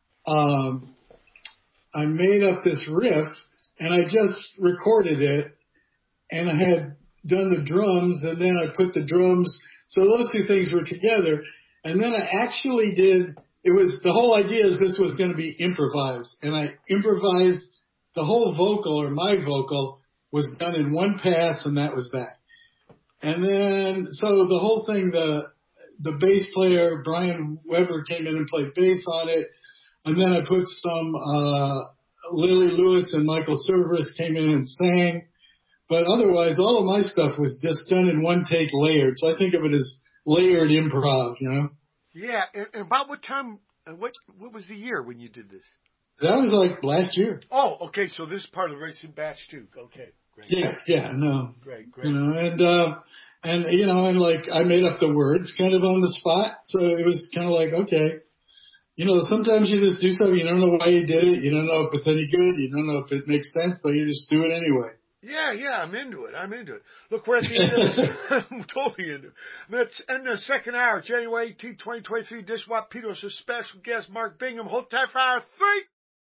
I made up this riff, and I just recorded it, and I had done the drums, and then I put the drums. So those two things were together. And then I actually the whole idea is this was going to be improvised. And I improvised the whole vocal, or my vocal, was done in one pass, and that was that. And then, so the whole thing, the bass player, Brian Weber, came in and played bass on it. And then I put some, Lily Lewis and Michael Cerveris came in and sang. But otherwise, all of my stuff was just done in one take, layered. So I think of it as layered improv, you know?
Yeah. And about what time, what was the year when you did this?
That was like last year.
Oh, okay. So this is part of the racing batch too. Okay, great.
Yeah, no.
Great.
You know, and you know, and like I made up the words kind of on the spot. So it was kind of like, okay. You know, sometimes you just do something, you don't know why you did it, you don't know if it's any good, you don't know if it makes sense, but you just do it anyway.
Yeah, I'm into it. Look, we're at the end of this. I'm totally into it. Let's end the second hour, January 18, 2023. This Watt Peters, a special guest, Mark Bingham. Hold tight for hour 3.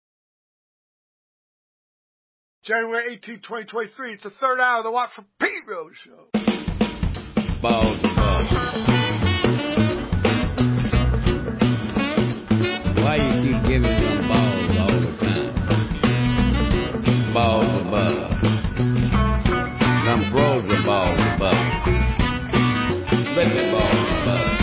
January 18, 2023. It's the third hour of the Watt from Pete Rose Show.
Balls and bugs. Why you keep giving them balls all the time? Balls and bugs. Them pros are balls and bugs. Living balls and bugs.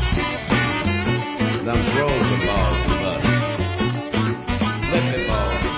Them rolls of balls, but flip it balls.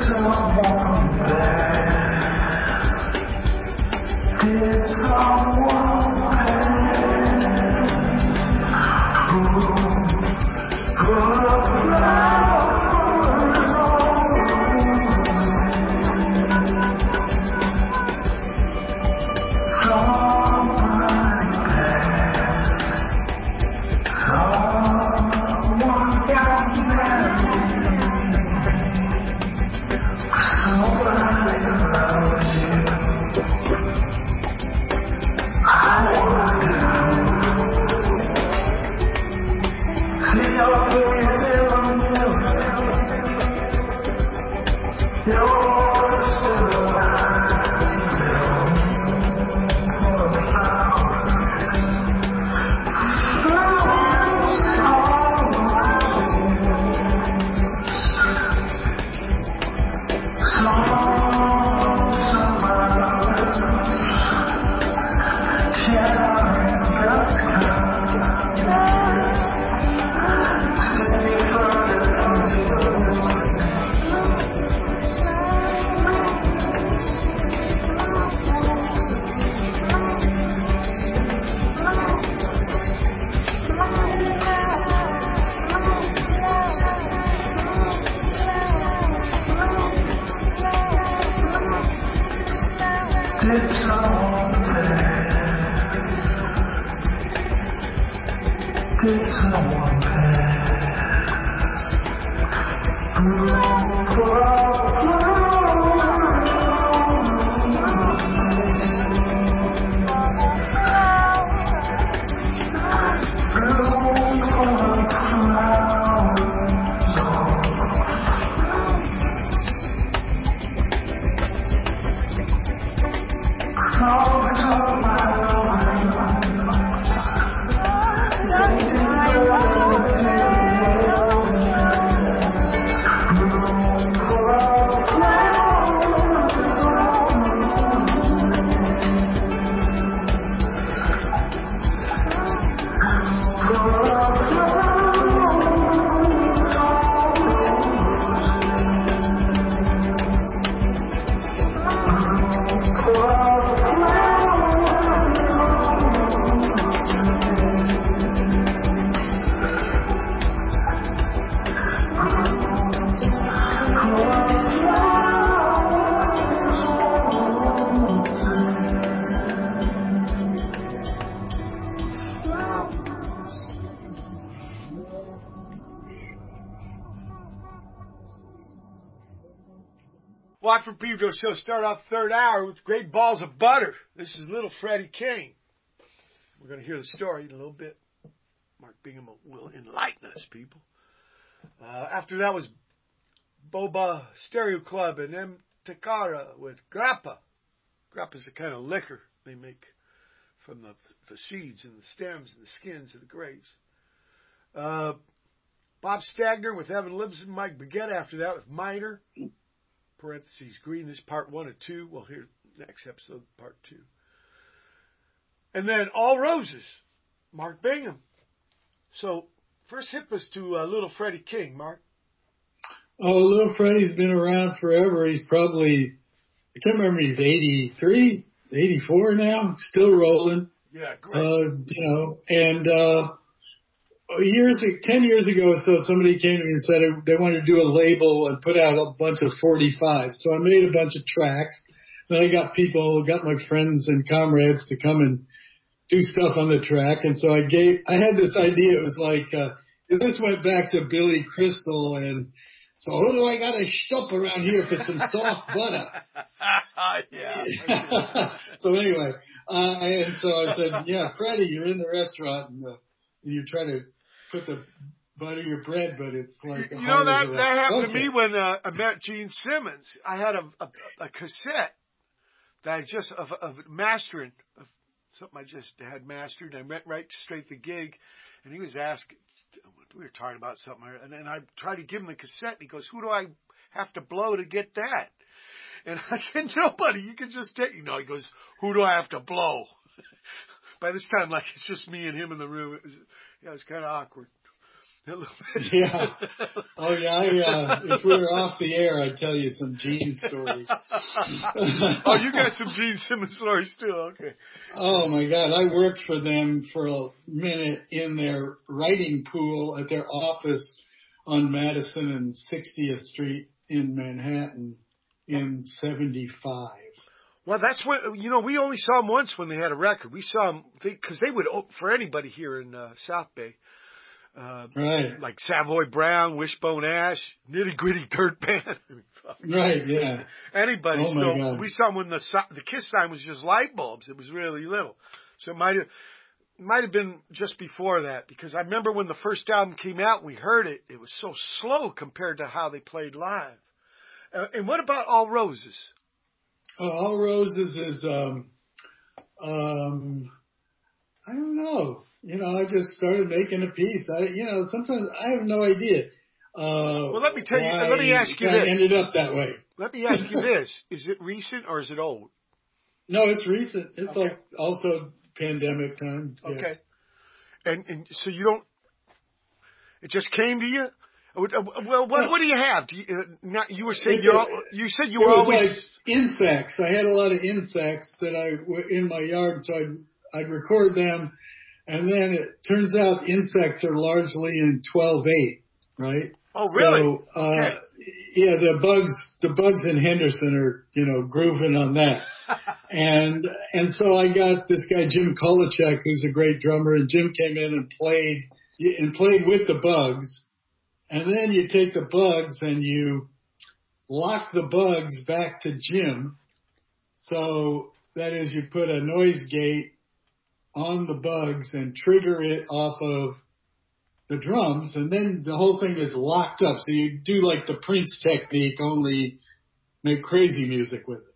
Watford Pedro Show start off third hour with Great Balls of Butter. This is Little Freddie King. We're going to hear the story in a little bit. Mark Bingham will enlighten us, people. After that was Boba Stereo Club and M. Takara with Grappa. Grappa's a kind of liquor they make from the seeds and the stems and the skins of the grapes. Bob Stagner with Evan Libson, Mike Baguette after that with Minor. Parentheses, Green, this part 1 and 2. We'll hear next episode, part 2. And then All Roses, Mark Bingham. So, first hit was to Little Freddie King, Mark.
Oh, Little Freddie's been around forever. He's probably, I can't remember, he's 83, 84 now, still rolling.
Yeah, great.
And 10 years ago or so, somebody came to me and said they wanted to do a label and put out a bunch of 45s. So I made a bunch of tracks. Then I got my friends and comrades to come and do stuff on the track. And so I had this idea. It was like, this went back to Billy Crystal. And so who do I got to shop around here for some soft butter?
Yeah.
So anyway, and so I said, yeah, Freddie, you're in the restaurant and you try to put the butter your bread, but it's like
that happened to me when I met Gene Simmons. I had a cassette that I just of mastering of something I just had mastered. I went right straight to the gig, and he was asking. We were talking about something, and then I tried to give him the cassette, and he goes, "Who do I have to blow to get that?" And I said, "Nobody. You can just take." He goes, "Who do I have to blow?" By this time, like, it's just me and him in the room. It was kind of awkward.
Yeah. Oh, yeah. If we were off the air, I'd tell you some Gene stories.
Oh, you got some Gene Simmons stories too. Okay.
Oh my God! I worked for them for a minute in their writing pool at their office on Madison and 60th Street in Manhattan in '75.
Well, that's when, we only saw them once when they had a record. We saw them because they would open for anybody here in South Bay.
Right.
Like Savoy Brown, Wishbone Ash, Nitty Gritty Dirt Band.
Right, yeah.
Anybody.
Oh, my
So
God.
we saw them when the Kiss time was just light bulbs. It was really little. So it might have been just before that, because I remember when the first album came out and we heard it, it was so slow compared to how they played live. And what about All Roses?
All Roses is, I don't know. I just started making a piece. Sometimes I have no idea.
Well, let me tell you. Let me ask you this.
Ended up that way.
Let me ask you this: is it recent or is it old?
No, it's recent. It's like also pandemic time. Yeah.
Okay. And so you don't. It just came to you. Well, what do you have? You were saying you said you were always
like insects. I had a lot of insects that in my yard, so I'd record them. And then it turns out insects are largely in 12/8, right?
Oh, really?
So, yeah, the bugs in Henderson are, grooving on that. and so I got this guy, Jim Kolachek, who's a great drummer, and Jim came in and played with the bugs. And then you take the bugs and you lock the bugs back to Jim. So that is, you put a noise gate on the bugs and trigger it off of the drums, and then the whole thing is locked up. So you do like the Prince technique, only make crazy music with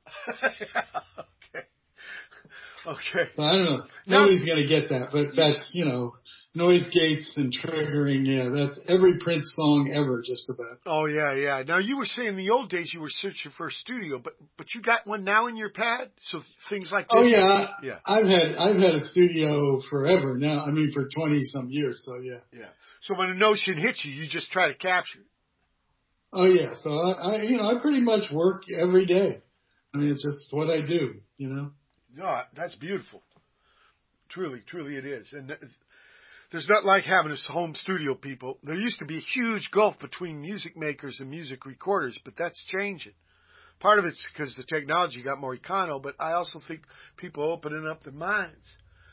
it.
Okay.
So I don't know. Nobody's going to get that, but that's, noise gates and triggering. Yeah, that's every Prince song ever, just about.
Oh, yeah. Now, you were saying in the old days you were searching for a studio, but you got one now in your pad? So things like this?
Oh, yeah. Yeah. I've had a studio forever now. I mean, for 20-some years, so yeah.
Yeah. So when a notion hits you just try to capture it.
Oh, yeah. So I pretty much work every day. I mean, it's just what I do,
No, that's beautiful. Truly it is. And there's not like having a home studio, people. There used to be a huge gulf between music makers and music recorders, but that's changing. Part of it's because the technology got more econo, but I also think people are opening up their minds.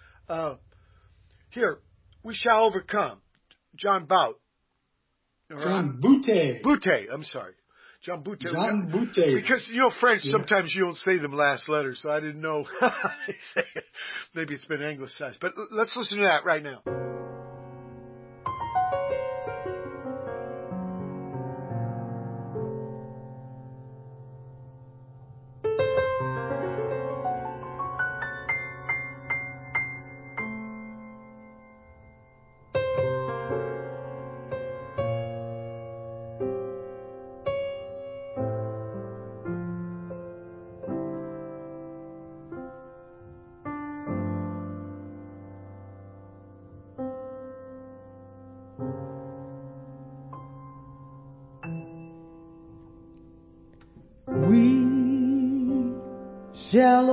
Here, We Shall Overcome. John Bout.
John Boutté.
Boutté, I'm sorry. John Boutté.
John Boutté.
Because, French, sometimes you don't say them last letters, so I didn't know how they say it. Maybe it's been anglicized. But let's listen to that right now.
Shall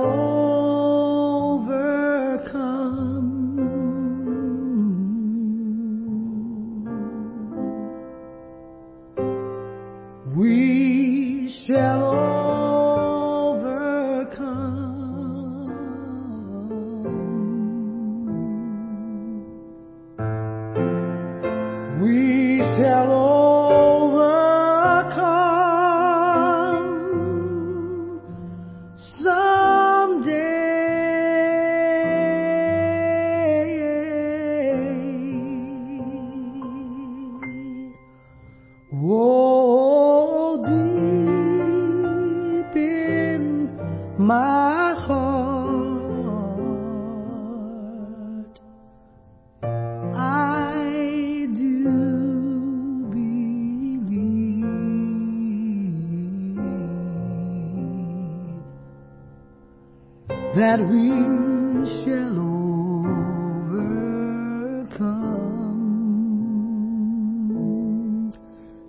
overcome. We shall overcome. We shall my heart, I do believe that we shall overcome.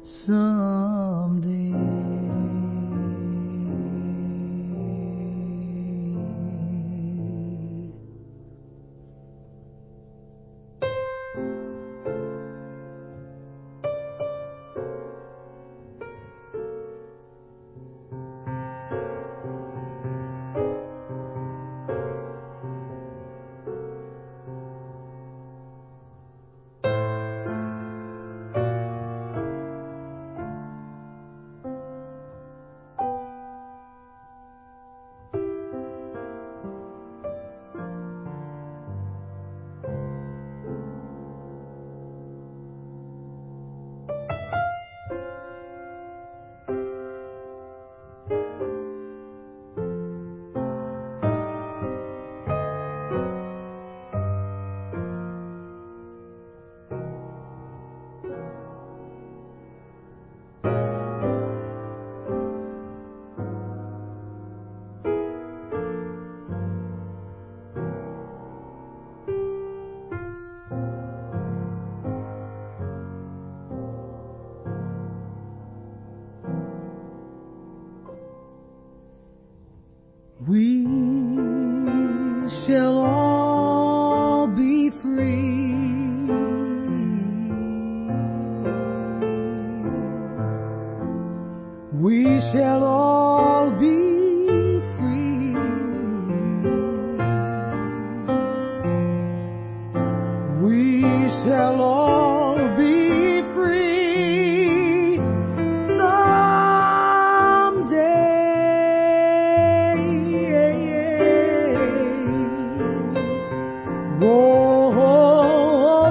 We shall all be free. We shall all be free. We shall all be free someday. Oh,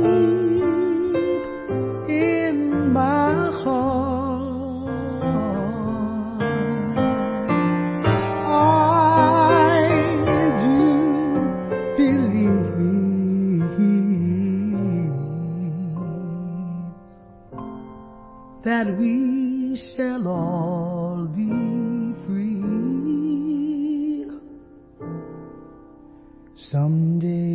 deep in my heart, I do believe that we shall all be free someday.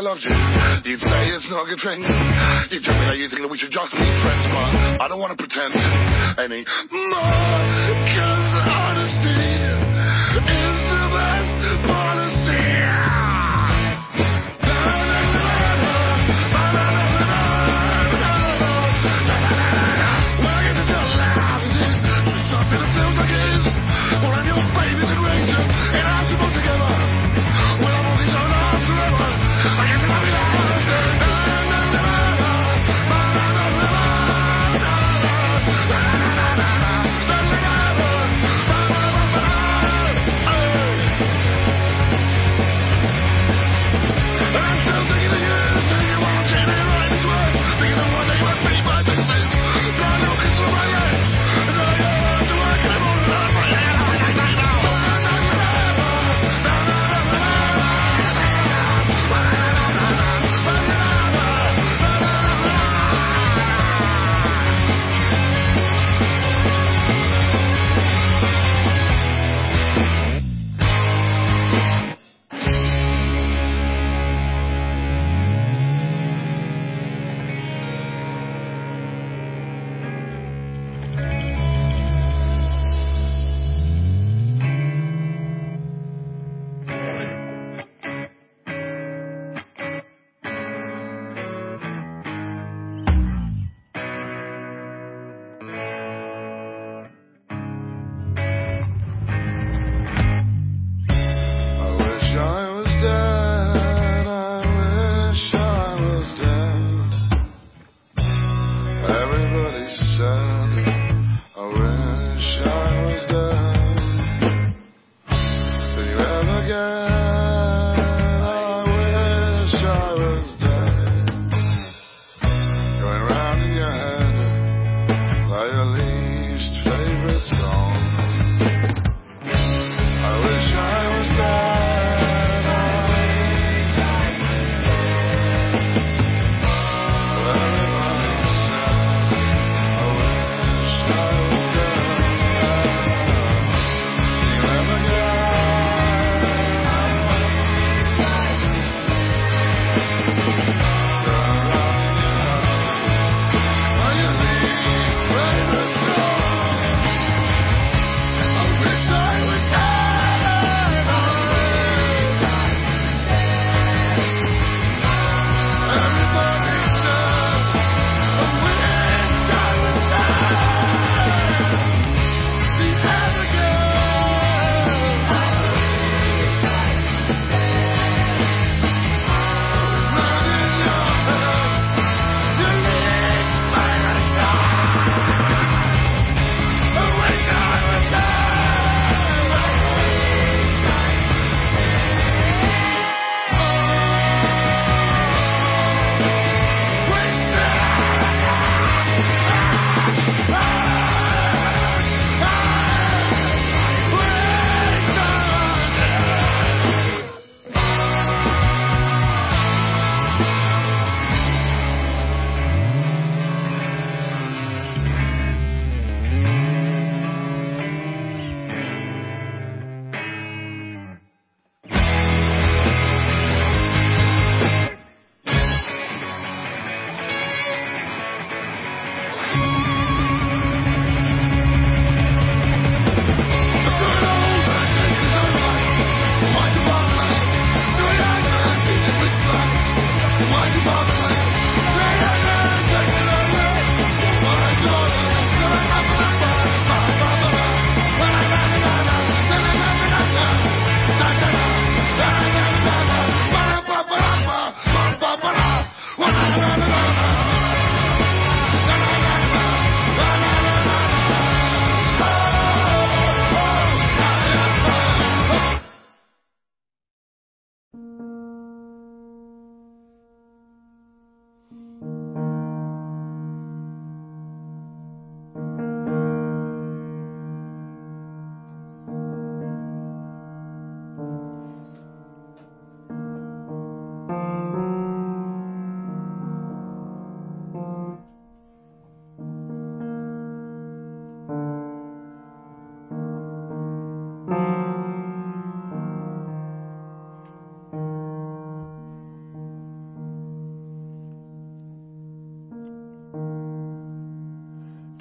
loved you. You'd say it's not a good thing. You'd tell me that you think that we should just be friends, but I don't want to pretend anymore. 'Cause honesty is the best policy.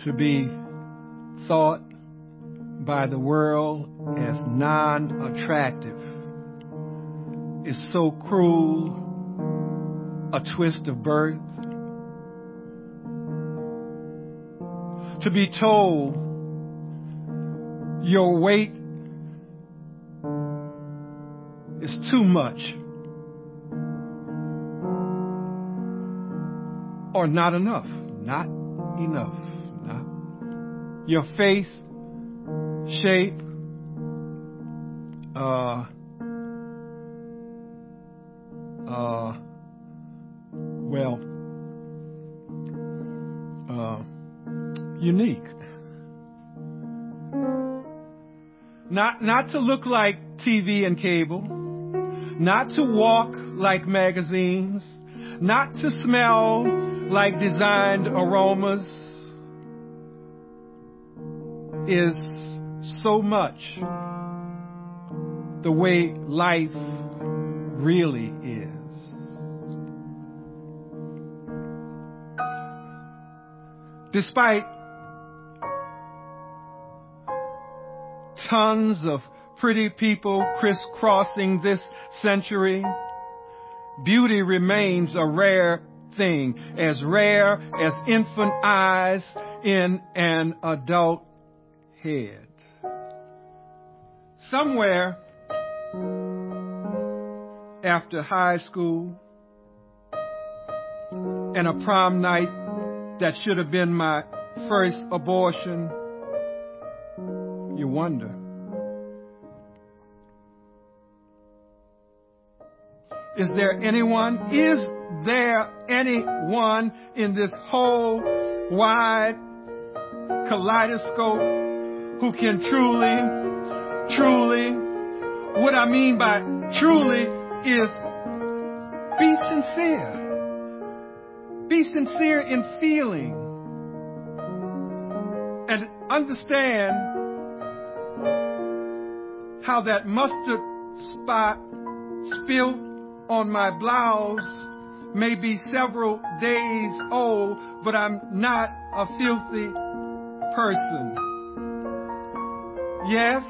to be thought by the world as non-attractive is so cruel a twist of birth. To be told your weight is too much or not enough. Not enough. Not. Your face shape unique. Not to look like TV and cable, not to walk like magazines, not to smell like designed aromas, is so much the way life really is. Despite tons of pretty people crisscrossing this century, beauty remains a rare thing, as rare as infant eyes in an adult head. Somewhere after high school and a prom night that should have been my first abortion, you wonder, is there anyone in this whole wide kaleidoscope who can truly, what I mean by truly is be sincere. Be sincere in feeling and understand how that mustard spot spilled on my blouse may be several days old, but I'm not a filthy person. Yes,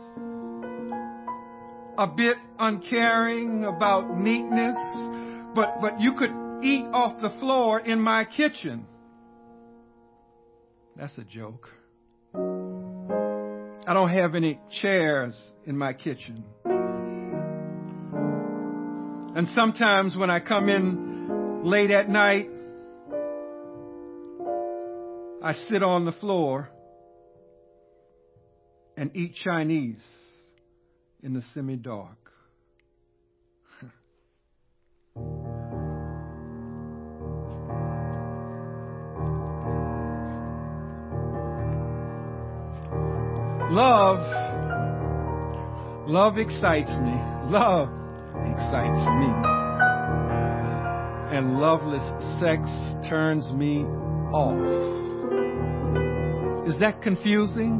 a bit uncaring about neatness, but you could eat off the floor in my kitchen. That's a joke. I don't have any chairs in my kitchen. And sometimes when I come in late at night, I sit on the floor and eat Chinese in the semi-dark. Love excites me. Love excites me. And loveless sex turns me off. Is that confusing?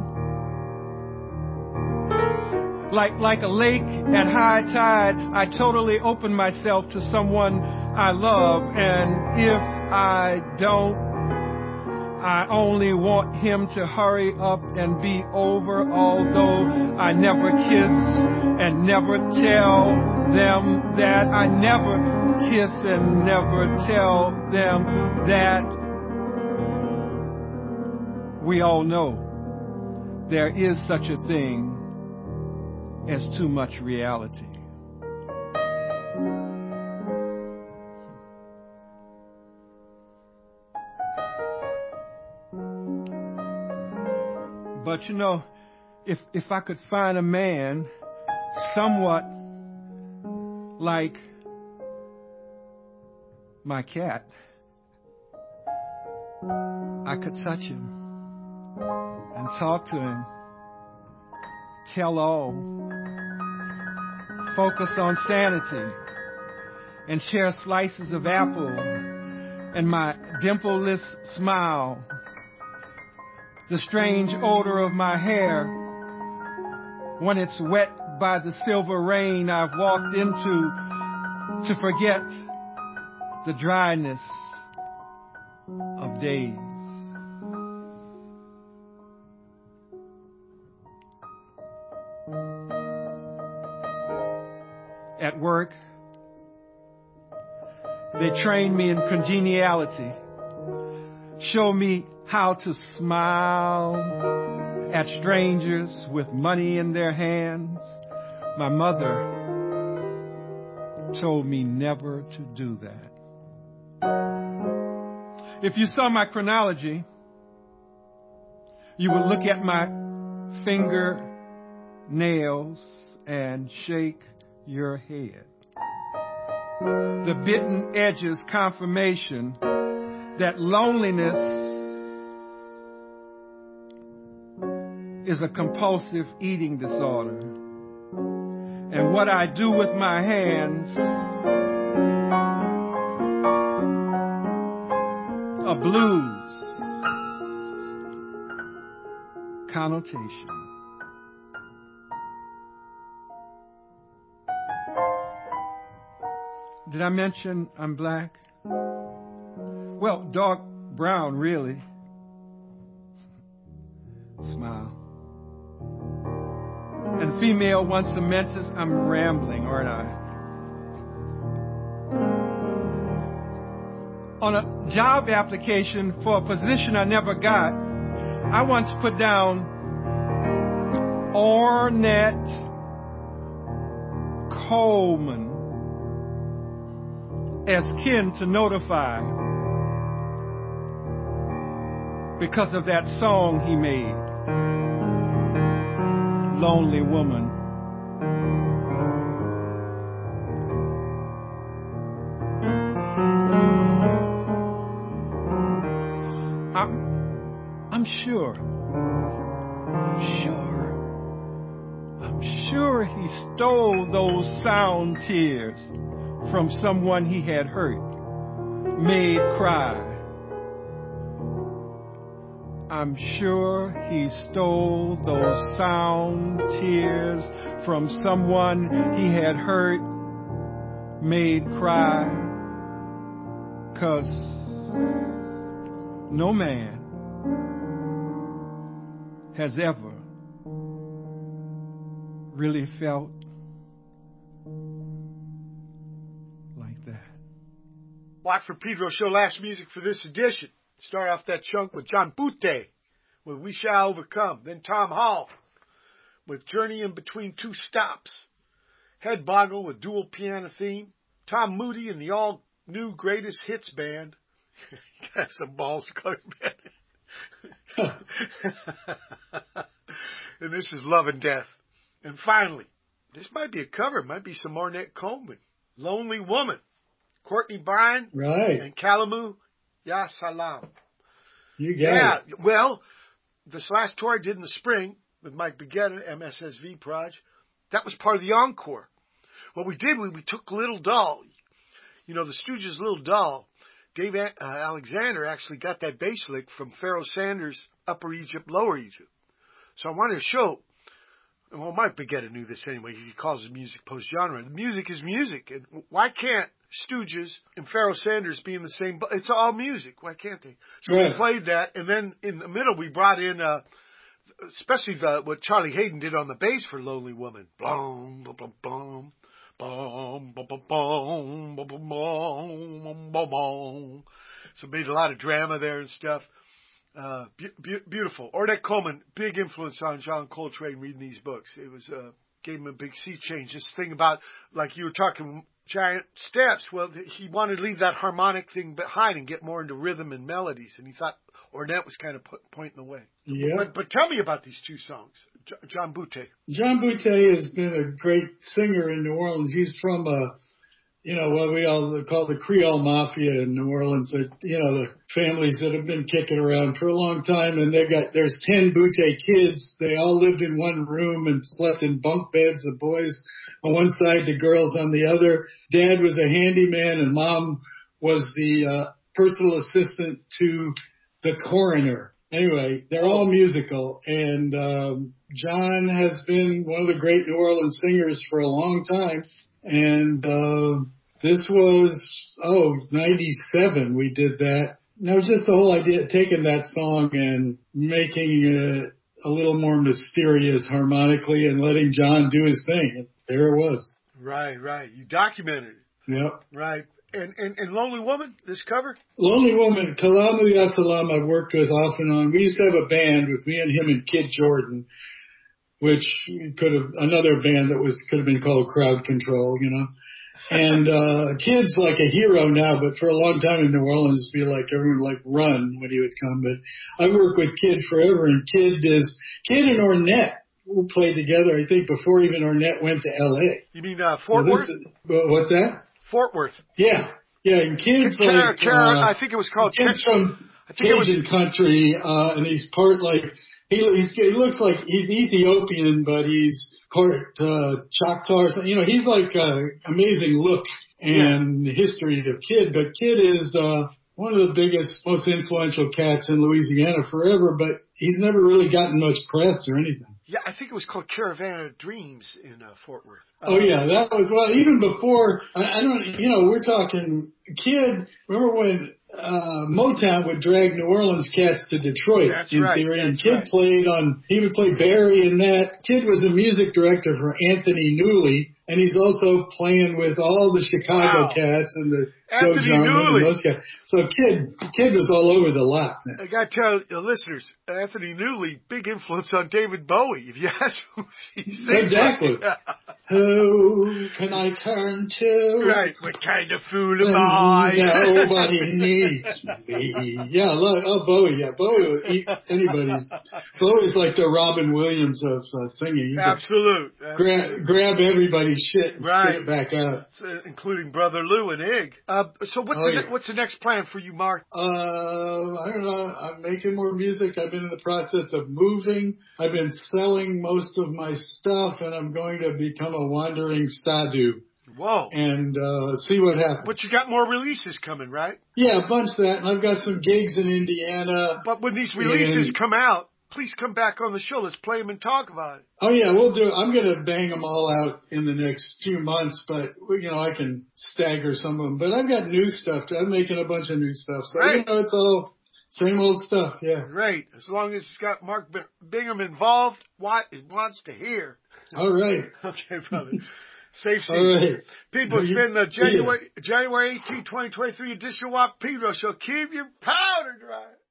Like a lake at high tide, I totally open myself to someone I love, and if I don't, I only want him to hurry up and be over, although I never kiss and never tell them that. I never kiss and never tell them that. We all know there is such a thing as too much reality. But you know, if I could find a man somewhat like my cat, I could touch him and talk to him, tell all, focus on sanity, and share slices of apple and my dimpleless smile, the strange odor of my hair when it's wet by the silver rain I've walked into to forget the dryness of days. at work. They trained me in congeniality, showed me how to smile at strangers with money in their hands. My mother told me never to do that. If you saw my chronology, you would look at my fingernails and shake your head. The bitten edges confirmation that loneliness is a compulsive eating disorder. And what I do with my hands, a blues connotation. Did I mention I'm black? Well, dark brown, really. Smile. And female once immenses, I'm rambling, aren't I? On a job application for a position I never got, I once put down Ornette Coleman as kin to notify because of that song he made, Lonely Woman. I'm sure he stole those sound tears from someone he had hurt, made cry. I'm sure he stole those sound tears from someone he had hurt, made cry. 'Cause no man has ever really felt like that.
Blackford Pedro Show, last music for this edition. Start off that chunk with John Butte with We Shall Overcome. Then Tom Hall with Journey in Between Two Stops. Head Boggle with dual piano theme. Tom Moody and the all-new Greatest Hits Band. Got some balls colored band. And this is Love and Death. And finally, this might be a cover. It might be some Ornette Coleman. Lonely Woman. Courtney Bryan.
Right.
And Kalamu Ya Salam.
You got it.
Well, this last tour I did in the spring with Mike Begetta, MSSV Proj, that was part of the encore. What we did, we took Little Doll. You know, the Stooges' Little Doll. Dave Alexander actually got that bass lick from Pharoah Sanders' Upper Egypt, Lower Egypt. So I wanted to show, well, Mike Begetta knew this anyway. He calls it music post-genre. The music is music. And why can't Stooges and Pharoah Sanders be in the same... It's all music. Why can't they? So we played that, and then in the middle we brought in, especially what Charlie Hayden did on the bass for Lonely Woman. Blom, blom, blom, blom. Boom, boom, boom, boom, boom, boom, boom, boom, boom. So made a lot of drama there and stuff. Beautiful. Ornette Coleman, big influence on John Coltrane reading these books. It was gave him a big sea change. This thing about, like you were talking, giant steps. Well, he wanted to leave that harmonic thing behind and get more into rhythm and melodies. And he thought Ornette was kind of pointing the way.
Yeah.
But tell me about these two songs. John Butte.
John Butte has been a great singer in New Orleans. He's from what we all call the Creole Mafia in New Orleans. The families that have been kicking around for a long time, and there's 10 Butte kids. They all lived in one room and slept in bunk beds. The boys on one side, the girls on the other. Dad was a handyman, and Mom was the personal assistant to the coroner. Anyway, they're all musical, and John has been one of the great New Orleans singers for a long time. And this was 97 we did that. And that was just the whole idea, taking that song and making it a little more mysterious harmonically and letting John do his thing. And there it was.
Right. You documented it.
Yep.
Right. And Lonely Woman, this cover?
Lonely Woman, Kalamu Yasalam, I've worked with off and on. We used to have a band with me and him and Kid Jordan, which another band that could have been called Crowd Control, you know. And Kid's like a hero now, but for a long time in New Orleans, everyone would run when he would come. But I worked with Kid forever, and Kid and Ornette played together, I think, before even Ornette went to L.A.
You mean Fort Worth?
What's that?
Fort Worth.
Yeah, and Kid's
I think it was called
Kid's from Cajun country, and he's part he looks like he's Ethiopian, but he's part Choctaw or something. You know, he's like amazing look and history of Kid, but Kid is one of the biggest, most influential cats in Louisiana forever, but he's never really gotten much press or anything.
Yeah, I think it was called Caravan of Dreams in Fort Worth.
That was, even before, we're talking Kid, remember when Motown would drag New Orleans cats to Detroit, theory, and Kid he would play Barry in that. Kid was the music director for Anthony Newley, and he's also playing with all the Chicago cats and the Joe Jarman and those guys. So Kid was all over the lot, man.
I got to tell the listeners, Anthony Newley, big influence on David Bowie, if you ask him.
Exactly. Who can I turn to?
Right. What kind of fool am I?
Nobody needs me. Yeah, Bowie. Yeah, Bowie. Bowie's like the Robin Williams of singing.
Absolute.
Grab everybody's shit and spit it back out.
Including Brother Lou and Ig. So what's the next plan for you, Mark?
I don't know. I'm making more music. I've been in the process of moving. I've been selling most of my stuff, and I'm going to become a wandering sadhu.
Whoa.
And see what happens.
But you got more releases coming, right?
Yeah, a bunch of that. And I've got some gigs in Indiana.
But when these releases come out, please come back on the show. Let's play them and talk about it.
Oh, yeah, we'll do it. I'm going to bang them all out in the next few months, but, I can stagger some of them. But I've got new stuff. I'm making a bunch of new stuff. So, it's all same old stuff, yeah.
Great. As long as it's got Mark Bingham involved, it wants to hear.
All right.
Okay, brother. Safe season.
All right.
People, it's been the January 18, 2023 edition of WAP Pedro Show. Keep your powder dry.